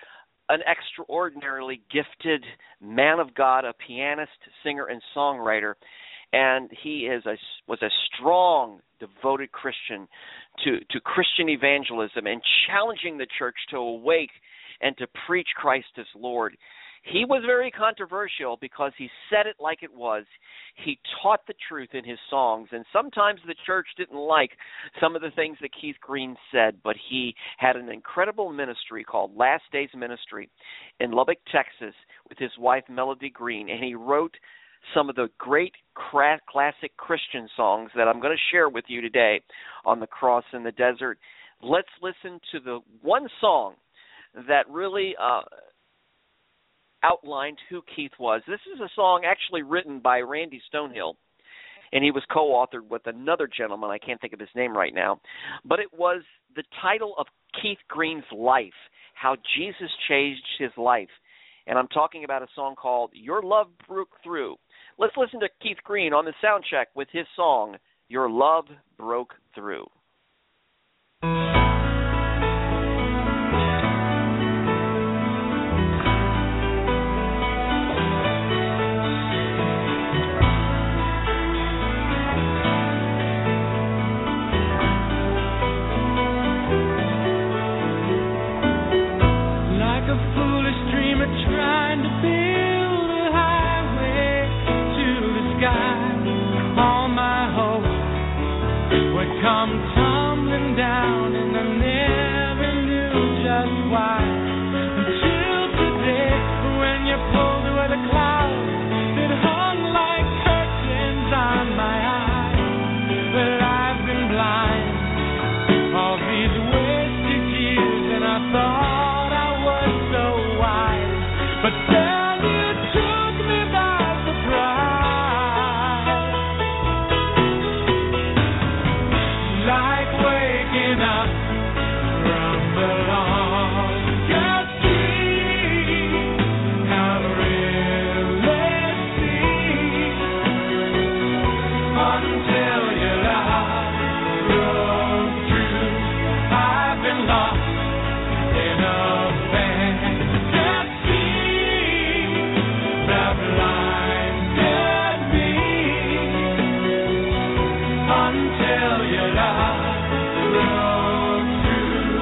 an extraordinarily gifted man of God, a pianist, singer, and songwriter. And he is a, was a strong, devoted Christian to, to Christian evangelism and challenging the church to awake and to preach Christ as Lord. He was very controversial because he said it like it was. He taught the truth in his songs, and sometimes the church didn't like some of the things that Keith Green said, but he had an incredible ministry called Last Days Ministry in Lubbock, Texas, with his wife Melody Green, and he wrote some of the great classic Christian songs that I'm going to share with you today on the Cross in the Desert. Let's listen to the one song that really uh, outlined who Keith was. This is a song actually written by Randy Stonehill, and he was co-authored with another gentleman. I can't think of his name right now. But it was the title of Keith Green's life, how Jesus changed his life. And I'm talking about a song called Your Love Broke Through. Let's listen to Keith Green on the Sound Check with his song, Your Love Broke Through. was wide. Until today, when you pulled away the clouds that hung like curtains on my eyes. But I've been blind all these wasted years, and I thought I was so wise. But then you took me by surprise, like waking up from the longest dream I've really seen, until your love broke through. I've been lost in a fantasy that blinded me, until your love broke through.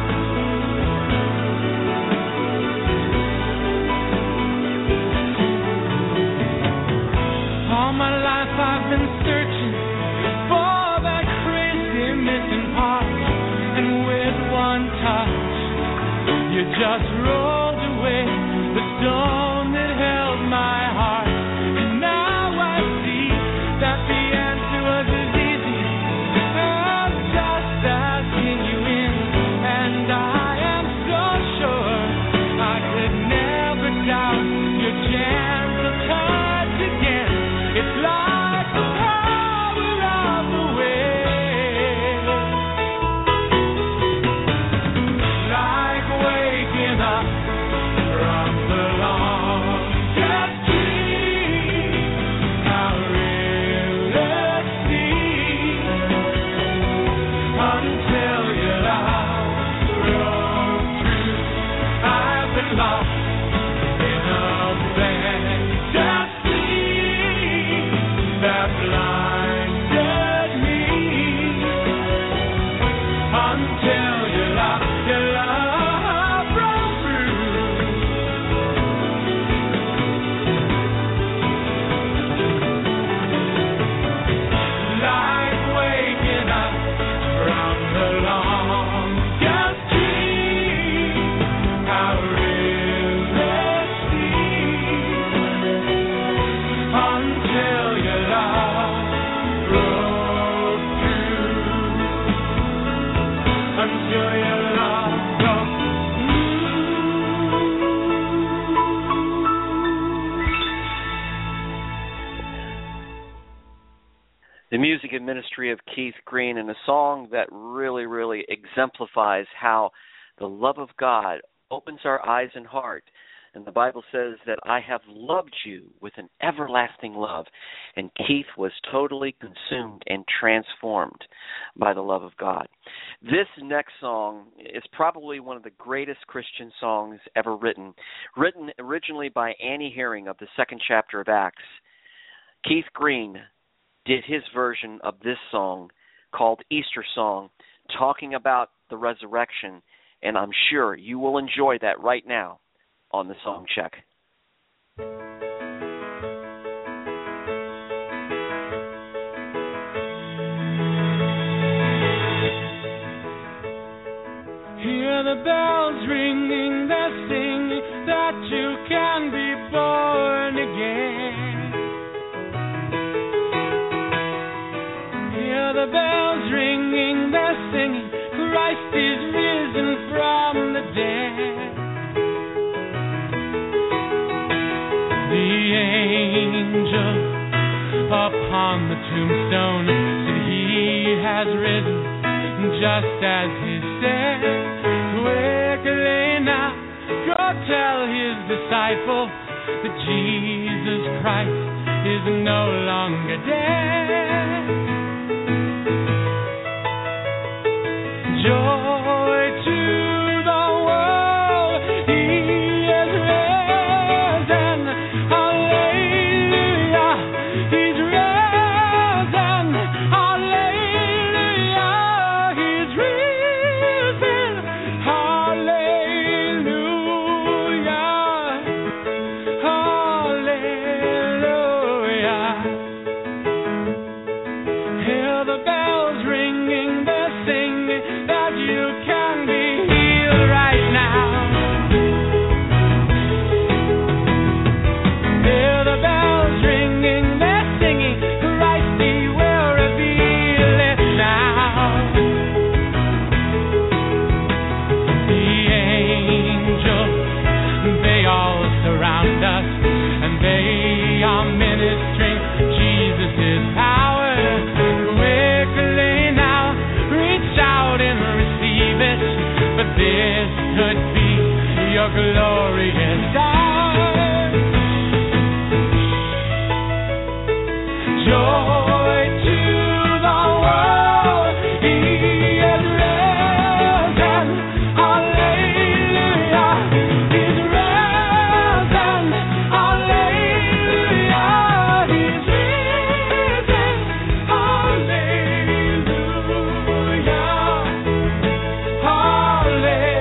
All my life I've been searching for that crazy missing part, and with one touch you just rolled away the stone that held my heart. And now I see that the answer was as easy as just asking you in. And I am so sure I could never doubt your gentle touch again. It's like the power of the wind, like waking up from the longest dream I really see, until your love broke through. I've been lost in a fantasy that blinded me, until your love, your love broke through. Like waking up from the longest dream I really see, until your love broke through, until your love broke The music and ministry of Keith Green, and a song that really, really exemplifies how the love of God opens our eyes and heart. And the Bible says that I have loved you with an everlasting love. And Keith was totally consumed and transformed by the love of God. This next song is probably one of the greatest Christian songs ever written, written originally by Annie Herring of the second chapter of Acts. Keith Green did his version of this song called Easter Song, talking about the resurrection, and I'm sure you will enjoy that right now on the Song Check. Hear the bells ringing, they're singing that you can be born again. Hear the bells ringing, they're singing, Christ is risen from the dead. The angel upon the tombstone said he has risen just as he said. Quickly now, go tell his disciples that Jesus Christ is no longer dead. Joy to the world, he is risen. Hallelujah, he's risen. Hallelujah, he's risen. Hallelujah, hallelujah. could be your glorious hour. Joy to the world, He is risen. Hallelujah, He's risen. Hallelujah, He's risen. Hallelujah.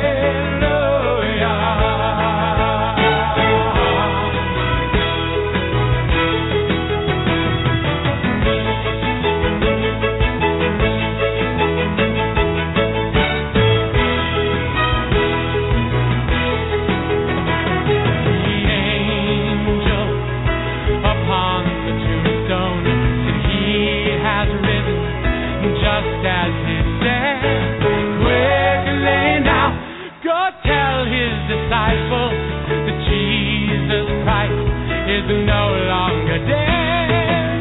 Just as He said, quickly now, go tell His disciples that Jesus Christ is no longer dead.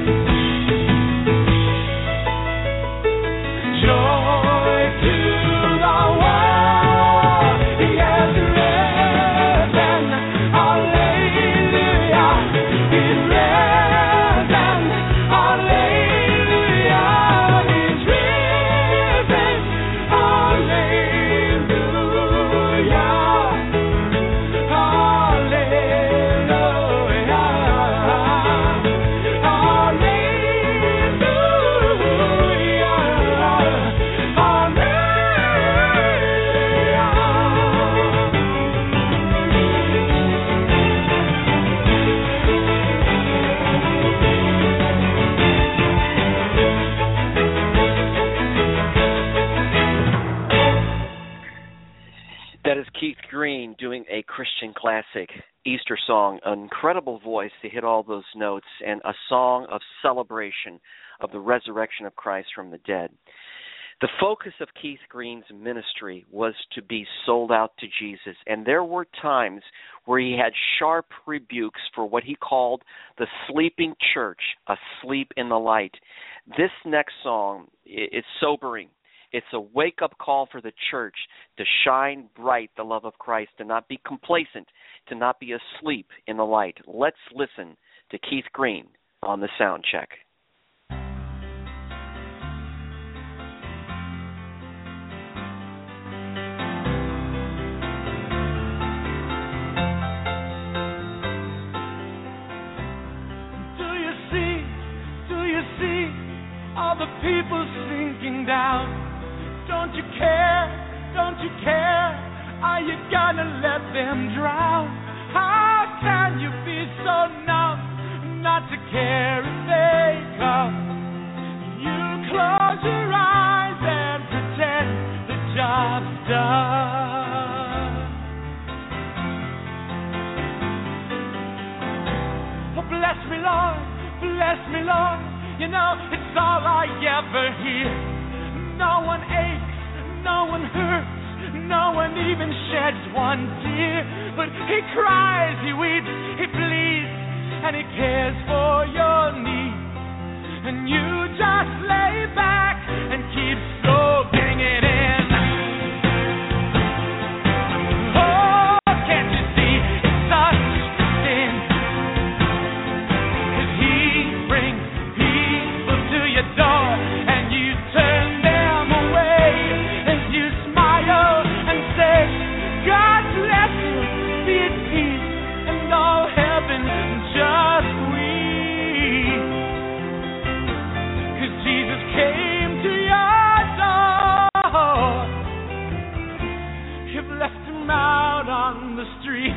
Joy to the world, He has risen. Hallelujah, He's risen. Hallelujah, He's risen. Hallelujah. That is Keith Green doing a Christian classic Easter song, an incredible voice to hit all those notes, and a song of celebration of the resurrection of Christ from the dead. The focus of Keith Green's ministry was to be sold out to Jesus, and there were times where he had sharp rebukes for what he called the sleeping church, asleep in the light. This next song is sobering. It's a wake-up call for the church to shine bright the love of Christ, to not be complacent, to not be asleep in the light. Let's listen to Keith Green on the sound check. Do you see, do you see all the people sinking down? Don't you care, don't you care, are you gonna let them drown? How can you be so numb not to care if they come? You close your eyes and pretend the job's done. Oh, bless me, Lord, bless me, Lord, you know it's all I ever hear. No one aches, no one hurts, no one even sheds one tear. But He cries, He weeps, He bleeds, and He cares for your needs. And you just lay back and keep soaking it in. Oh, can't you see it's such a sin? 'Cause He brings people to your door and you turn them away, and you smile and say, God bless you, be at peace, and all heaven just weep. 'Cause Jesus came to your door. You've left Him out on the street.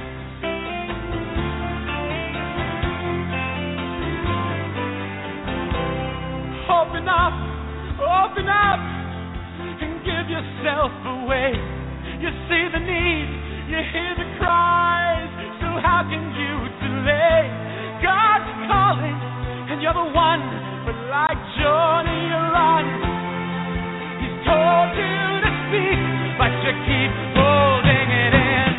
Open up, open up, and give yourself away. You see the need, you hear the cries, so how can you delay? God's calling, and you're the one, but like Jonah you're on. He's told you to speak, but you keep holding it in.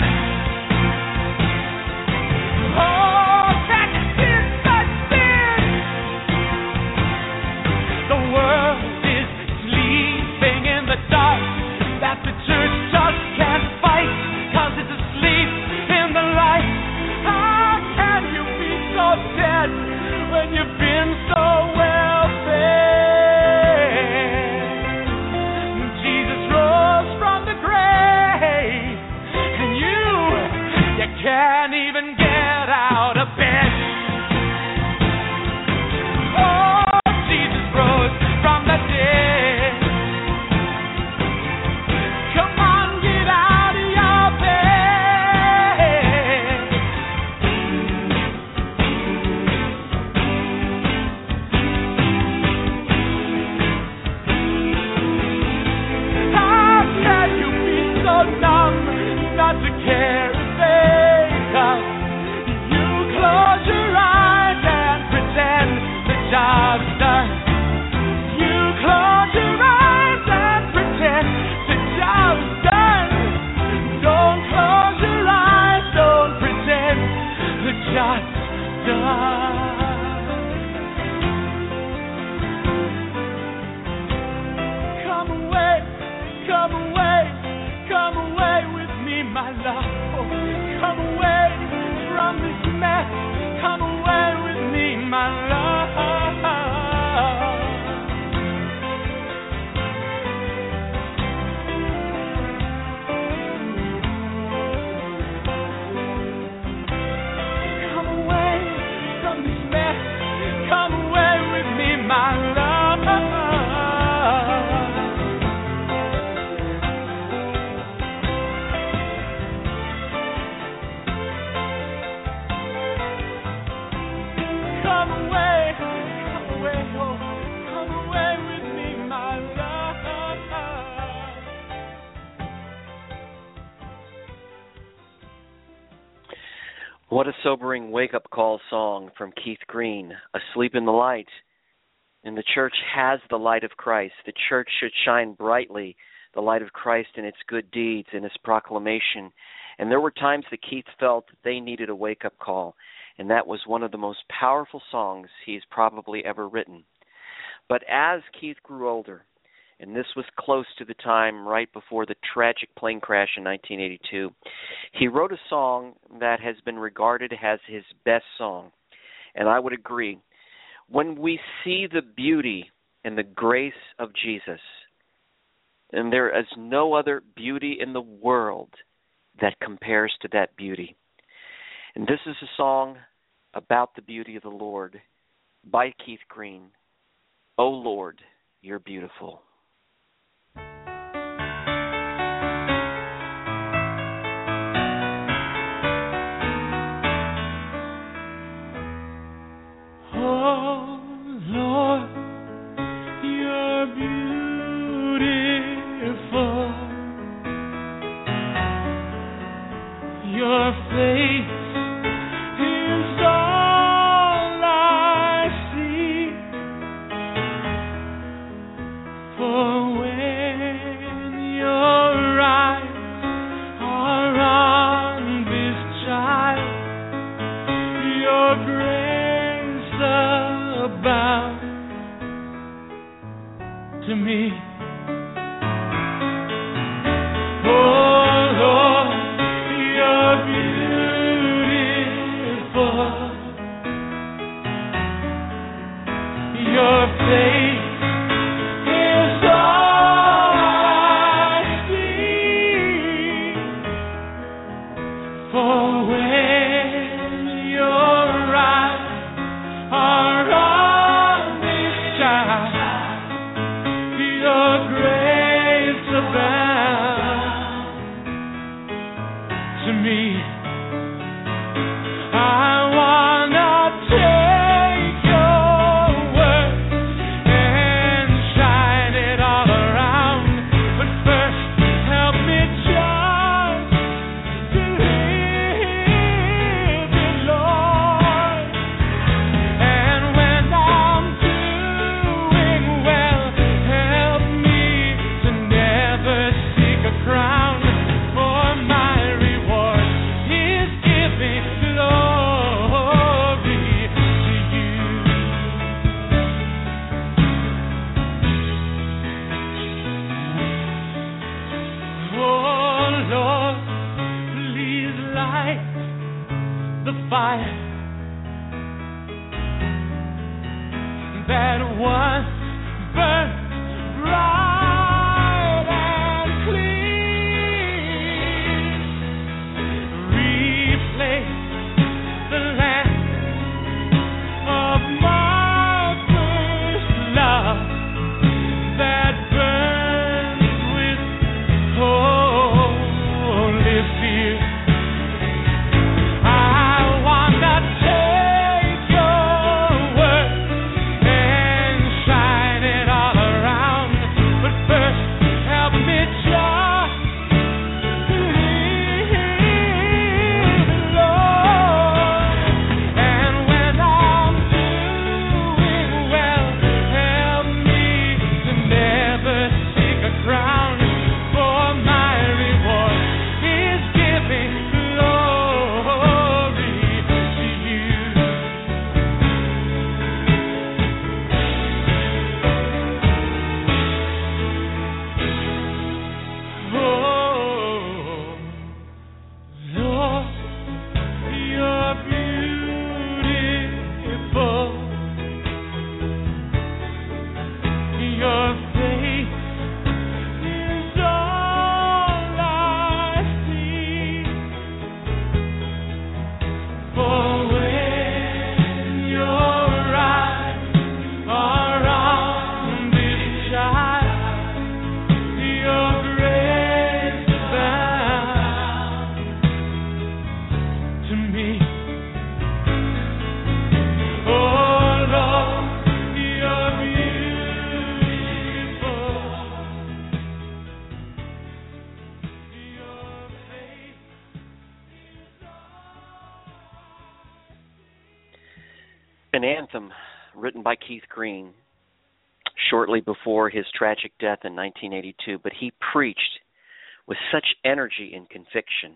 Oh, can't you see such sin? The world is sleeping in the dark that the church not to care a thing, 'cause you close your eyes and pretend the job's done. You close your eyes and pretend the job's done. Don't close your eyes, don't pretend the job's done. Come away, come away, come away with me, my love. Oh, come away from this mess. Come away with me, my love. Come away from this mess. Come away with me, my love. Come away, come away, oh, come away with me, my love. What a sobering wake-up call song from Keith Green, Asleep in the Light. And the church has the light of Christ. The church should shine brightly the light of Christ in its good deeds, in its proclamation. And there were times that Keith felt that they needed a wake-up call, and that was one of the most powerful songs he's probably ever written. But as Keith grew older, and this was close to the time right before the tragic plane crash in nineteen eighty-two, he wrote a song that has been regarded as his best song. And I would agree. When we see the beauty and the grace of Jesus, and there is no other beauty in the world that compares to that beauty. And this is a song about the beauty of the Lord by Keith Green. Oh Lord, you're beautiful. Oh Lord, you're beautiful. Your face is all I see. For when your eyes are on this child, your grace abounds to me. Oh Lord, you're beautiful. Your face is all I see. For when your eyes are on this child, your grace abounds to me. I wanna take your word and shine it all around. But first, help me just to live it, Lord. And when I'm doing well, help me to never seek a crown. For my reward is giving glory to you. Oh Lord, please light the fire that once burnt bright and clean. Replace the lamp of my first love that burns with holy fear. I wanna take your word and shine it all around. an anthem written by Keith Green shortly before his tragic death in nineteen eighty-two, but he preached with such energy and conviction.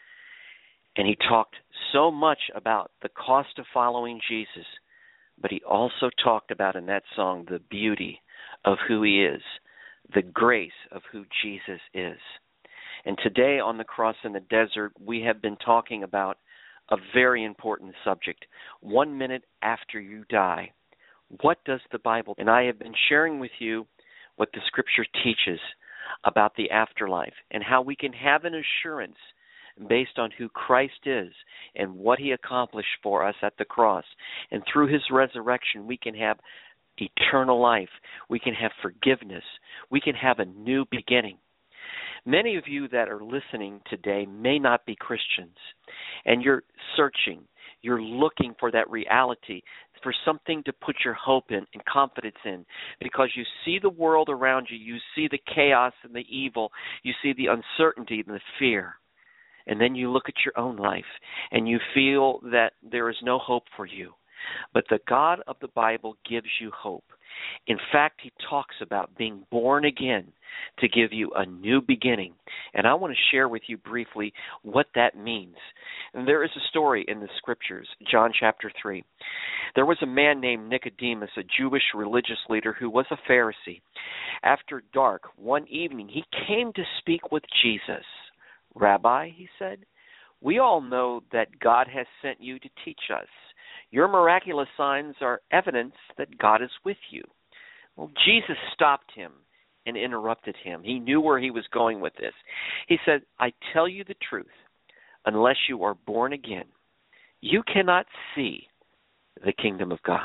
And he talked so much about the cost of following Jesus, but he also talked about in that song the beauty of who he is, the grace of who Jesus is. And today on the Cross in the Desert, we have been talking about a very important subject. One minute after you die, what does the Bible? And I have been sharing with you what the Scripture teaches about the afterlife and how we can have an assurance based on who Christ is and what he accomplished for us at the cross. And through his resurrection, we can have eternal life. We can have forgiveness. We can have a new beginning. Many of you that are listening today may not be Christians, and you're searching. You're looking for that reality, for something to put your hope in and confidence in, because you see the world around you. You see the chaos and the evil. You see the uncertainty and the fear. And then you look at your own life, and you feel that there is no hope for you. But the God of the Bible gives you hope. In fact, he talks about being born again to give you a new beginning. And I want to share with you briefly what that means. And there is a story in the Scriptures, John chapter three. There was a man named Nicodemus, a Jewish religious leader who was a Pharisee. After dark, one evening, he came to speak with Jesus. Rabbi, he said, we all know that God has sent you to teach us. Your miraculous signs are evidence that God is with you. Well, Jesus stopped him and interrupted him. He knew where he was going with this. He said, I tell you the truth, unless you are born again, you cannot see the kingdom of God.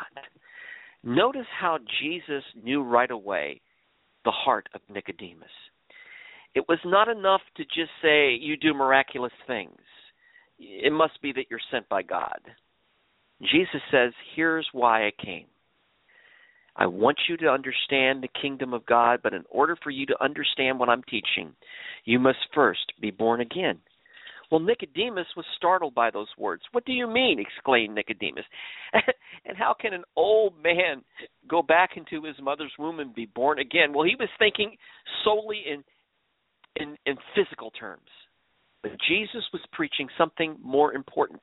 Notice how Jesus knew right away the heart of Nicodemus. It was not enough to just say, you do miraculous things. It must be that you're sent by God. Jesus says, here's why I came. I want you to understand the kingdom of God, but in order for you to understand what I'm teaching, you must first be born again. Well, Nicodemus was startled by those words. What do you mean? Exclaimed Nicodemus. And how can an old man go back into his mother's womb and be born again? Well, he was thinking solely in In, in physical terms. But Jesus was preaching something more important.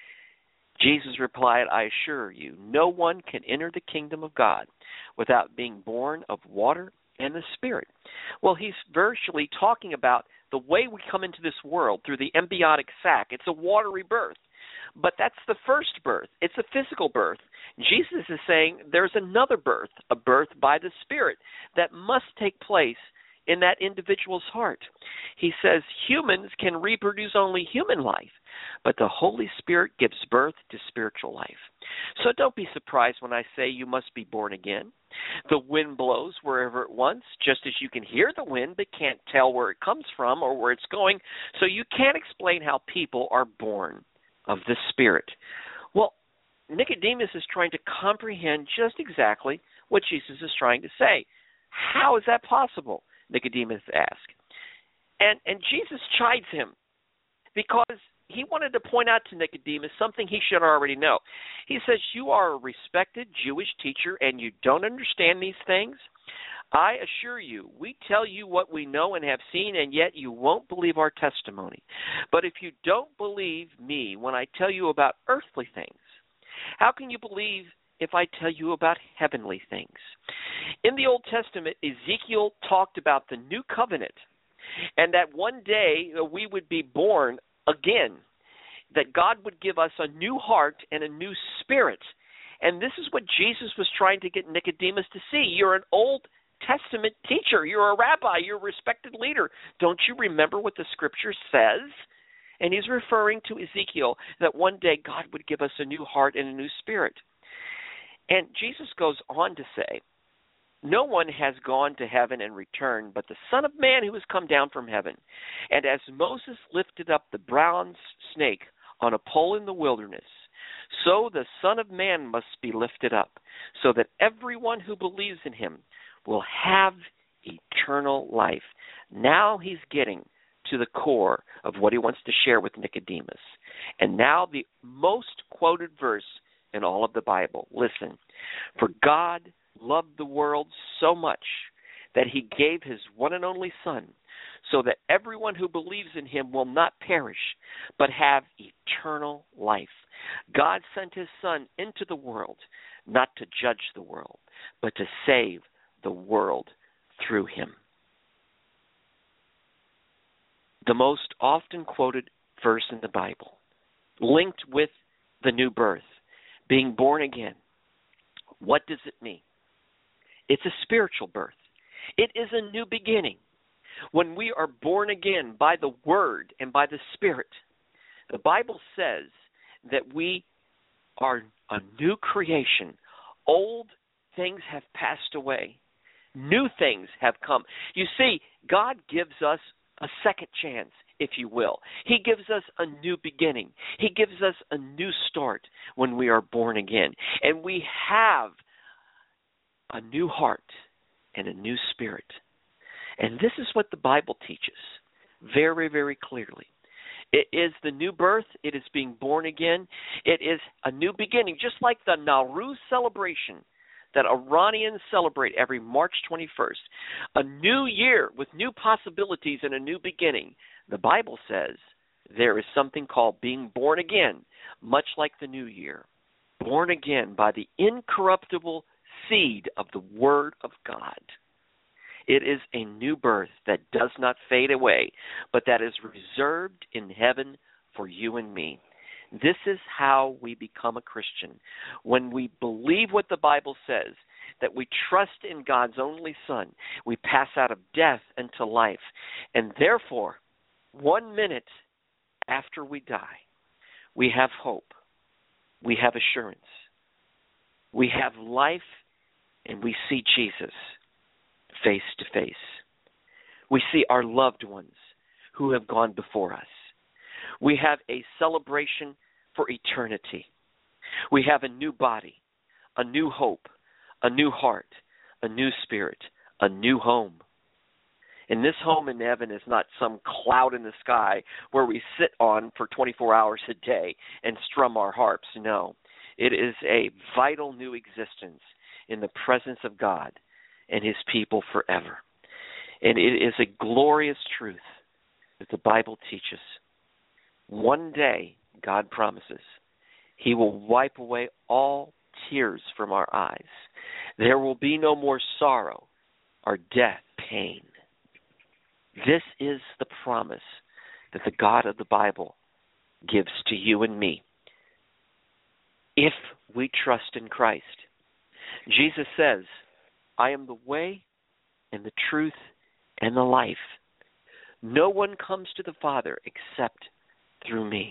Jesus replied, I assure you, no one can enter the kingdom of God without being born of water and the Spirit. Well, he's virtually talking about the way we come into this world through the embryonic sac. It's a watery birth. But that's the first birth. It's a physical birth. Jesus is saying there's another birth, a birth by the Spirit, that must take place in that individual's heart. He says humans can reproduce only human life, but the Holy Spirit gives birth to spiritual life. So don't be surprised when I say you must be born again. The wind blows wherever it wants, just as you can hear the wind but can't tell where it comes from or where it's going. So you can't explain how people are born of the Spirit. Well, Nicodemus is trying to comprehend just exactly what Jesus is trying to say. How is that possible? Nicodemus asked. And and Jesus chides him because he wanted to point out to Nicodemus something he should already know. He says, you are a respected Jewish teacher and you don't understand these things? I assure you, we tell you what we know and have seen, and yet you won't believe our testimony. But if you don't believe me when I tell you about earthly things, how can you believe if I tell you about heavenly things? In the Old Testament, Ezekiel talked about the new covenant and that one day we would be born again, that God would give us a new heart and a new spirit. And this is what Jesus was trying to get Nicodemus to see. You're an Old Testament teacher. You're a rabbi. You're a respected leader. Don't you remember what the Scripture says? And he's referring to Ezekiel, that one day God would give us a new heart and a new spirit. And Jesus goes on to say, no one has gone to heaven and returned but the Son of Man who has come down from heaven. And as Moses lifted up the bronze snake on a pole in the wilderness, so the Son of Man must be lifted up, so that everyone who believes in him will have eternal life. Now he's getting to the core of what he wants to share with Nicodemus. And now the most quoted verse in all of the Bible. Listen, for God loved the world so much that he gave his one and only Son, so that everyone who believes in him will not perish, but have eternal life. God sent his Son into the world, not to judge the world, but to save the world through him. The most often quoted verse in the Bible, linked with the new birth, being born again. What does it mean? It's a spiritual birth. It is a new beginning. When we are born again by the Word and by the Spirit, the Bible says that we are a new creation. Old things have passed away. New things have come. You see, God gives us a second chance, if you will. He gives us a new beginning. He gives us a new start when we are born again. And we have a new heart and a new spirit. And this is what the Bible teaches very, very clearly. It is the new birth. It is being born again. It is a new beginning, just like the Nowruz celebration that Iranians celebrate every March twenty-first. A new year with new possibilities and a new beginning. The Bible says there is something called being born again, much like the new year. Born again by the incorruptible seed of the Word of God. It is a new birth that does not fade away, but that is reserved in heaven for you and me. This is how we become a Christian. When we believe what the Bible says, that we trust in God's only Son, we pass out of death into life. And therefore, one minute after we die, we have hope. We have assurance. We have life, and we see Jesus face to face. We see our loved ones who have gone before us. We have a celebration for eternity. We have a new body, a new hope, a new heart, a new spirit, a new home. And this home in heaven is not some cloud in the sky where we sit on for twenty-four hours a day and strum our harps. No, it is a vital new existence in the presence of God and his people forever. And it is a glorious truth that the Bible teaches. One day, God promises, he will wipe away all tears from our eyes. There will be no more sorrow or death, pain. This is the promise that the God of the Bible gives to you and me if we trust in Christ. Jesus says, I am the way and the truth and the life. No one comes to the Father except through me.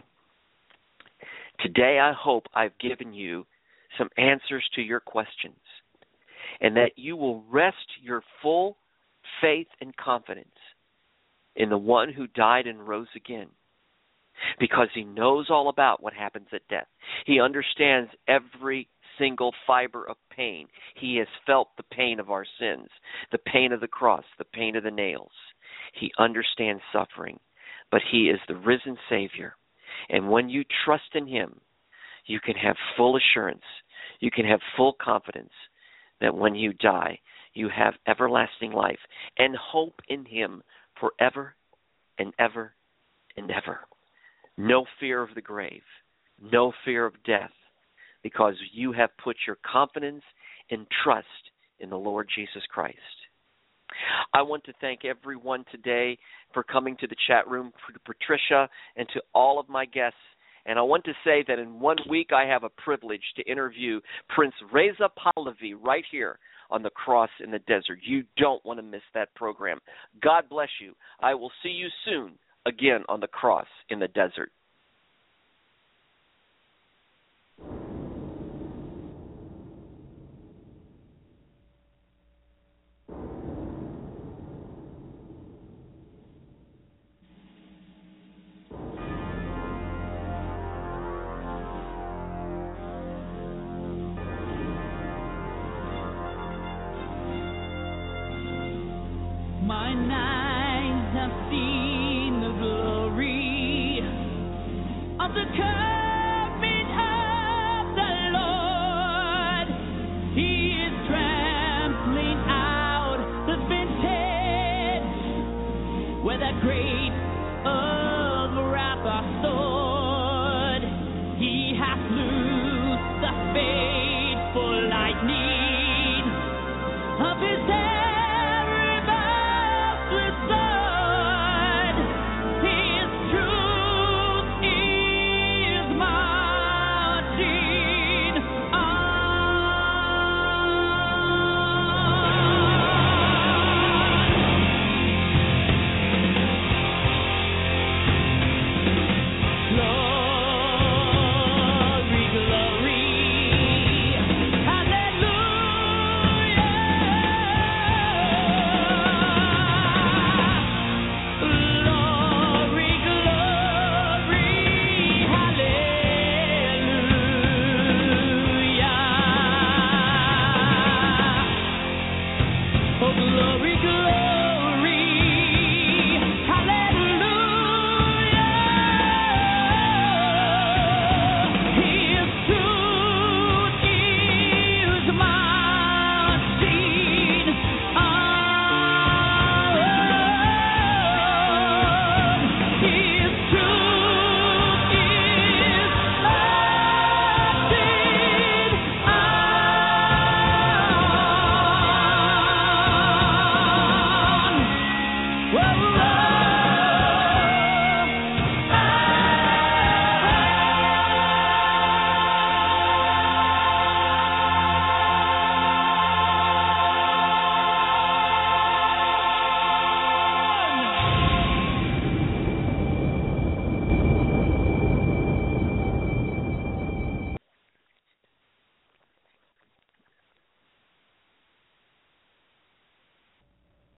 Today I hope I've given you some answers to your questions and that you will rest your full faith and confidence in the one who died and rose again, because he knows all about what happens at death. He understands every single fiber of pain. He has felt the pain of our sins, the pain of the cross, the pain of the nails. He understands suffering, but he is the risen Savior. And when you trust in him, you can have full assurance, you can have full confidence that when you die, you have everlasting life and hope in him forever and ever and ever. No fear of the grave, no fear of death, because you have put your confidence and trust in the Lord Jesus Christ. I want to thank everyone today for coming to the chat room, to Patricia and to all of my guests. And I want to say that in one week I have a privilege to interview Prince Reza Pahlavi right here on the Cross in the Desert. You don't want to miss that program. God bless you. I will see you soon again on the Cross in the Desert. Mine eyes have seen the glory of the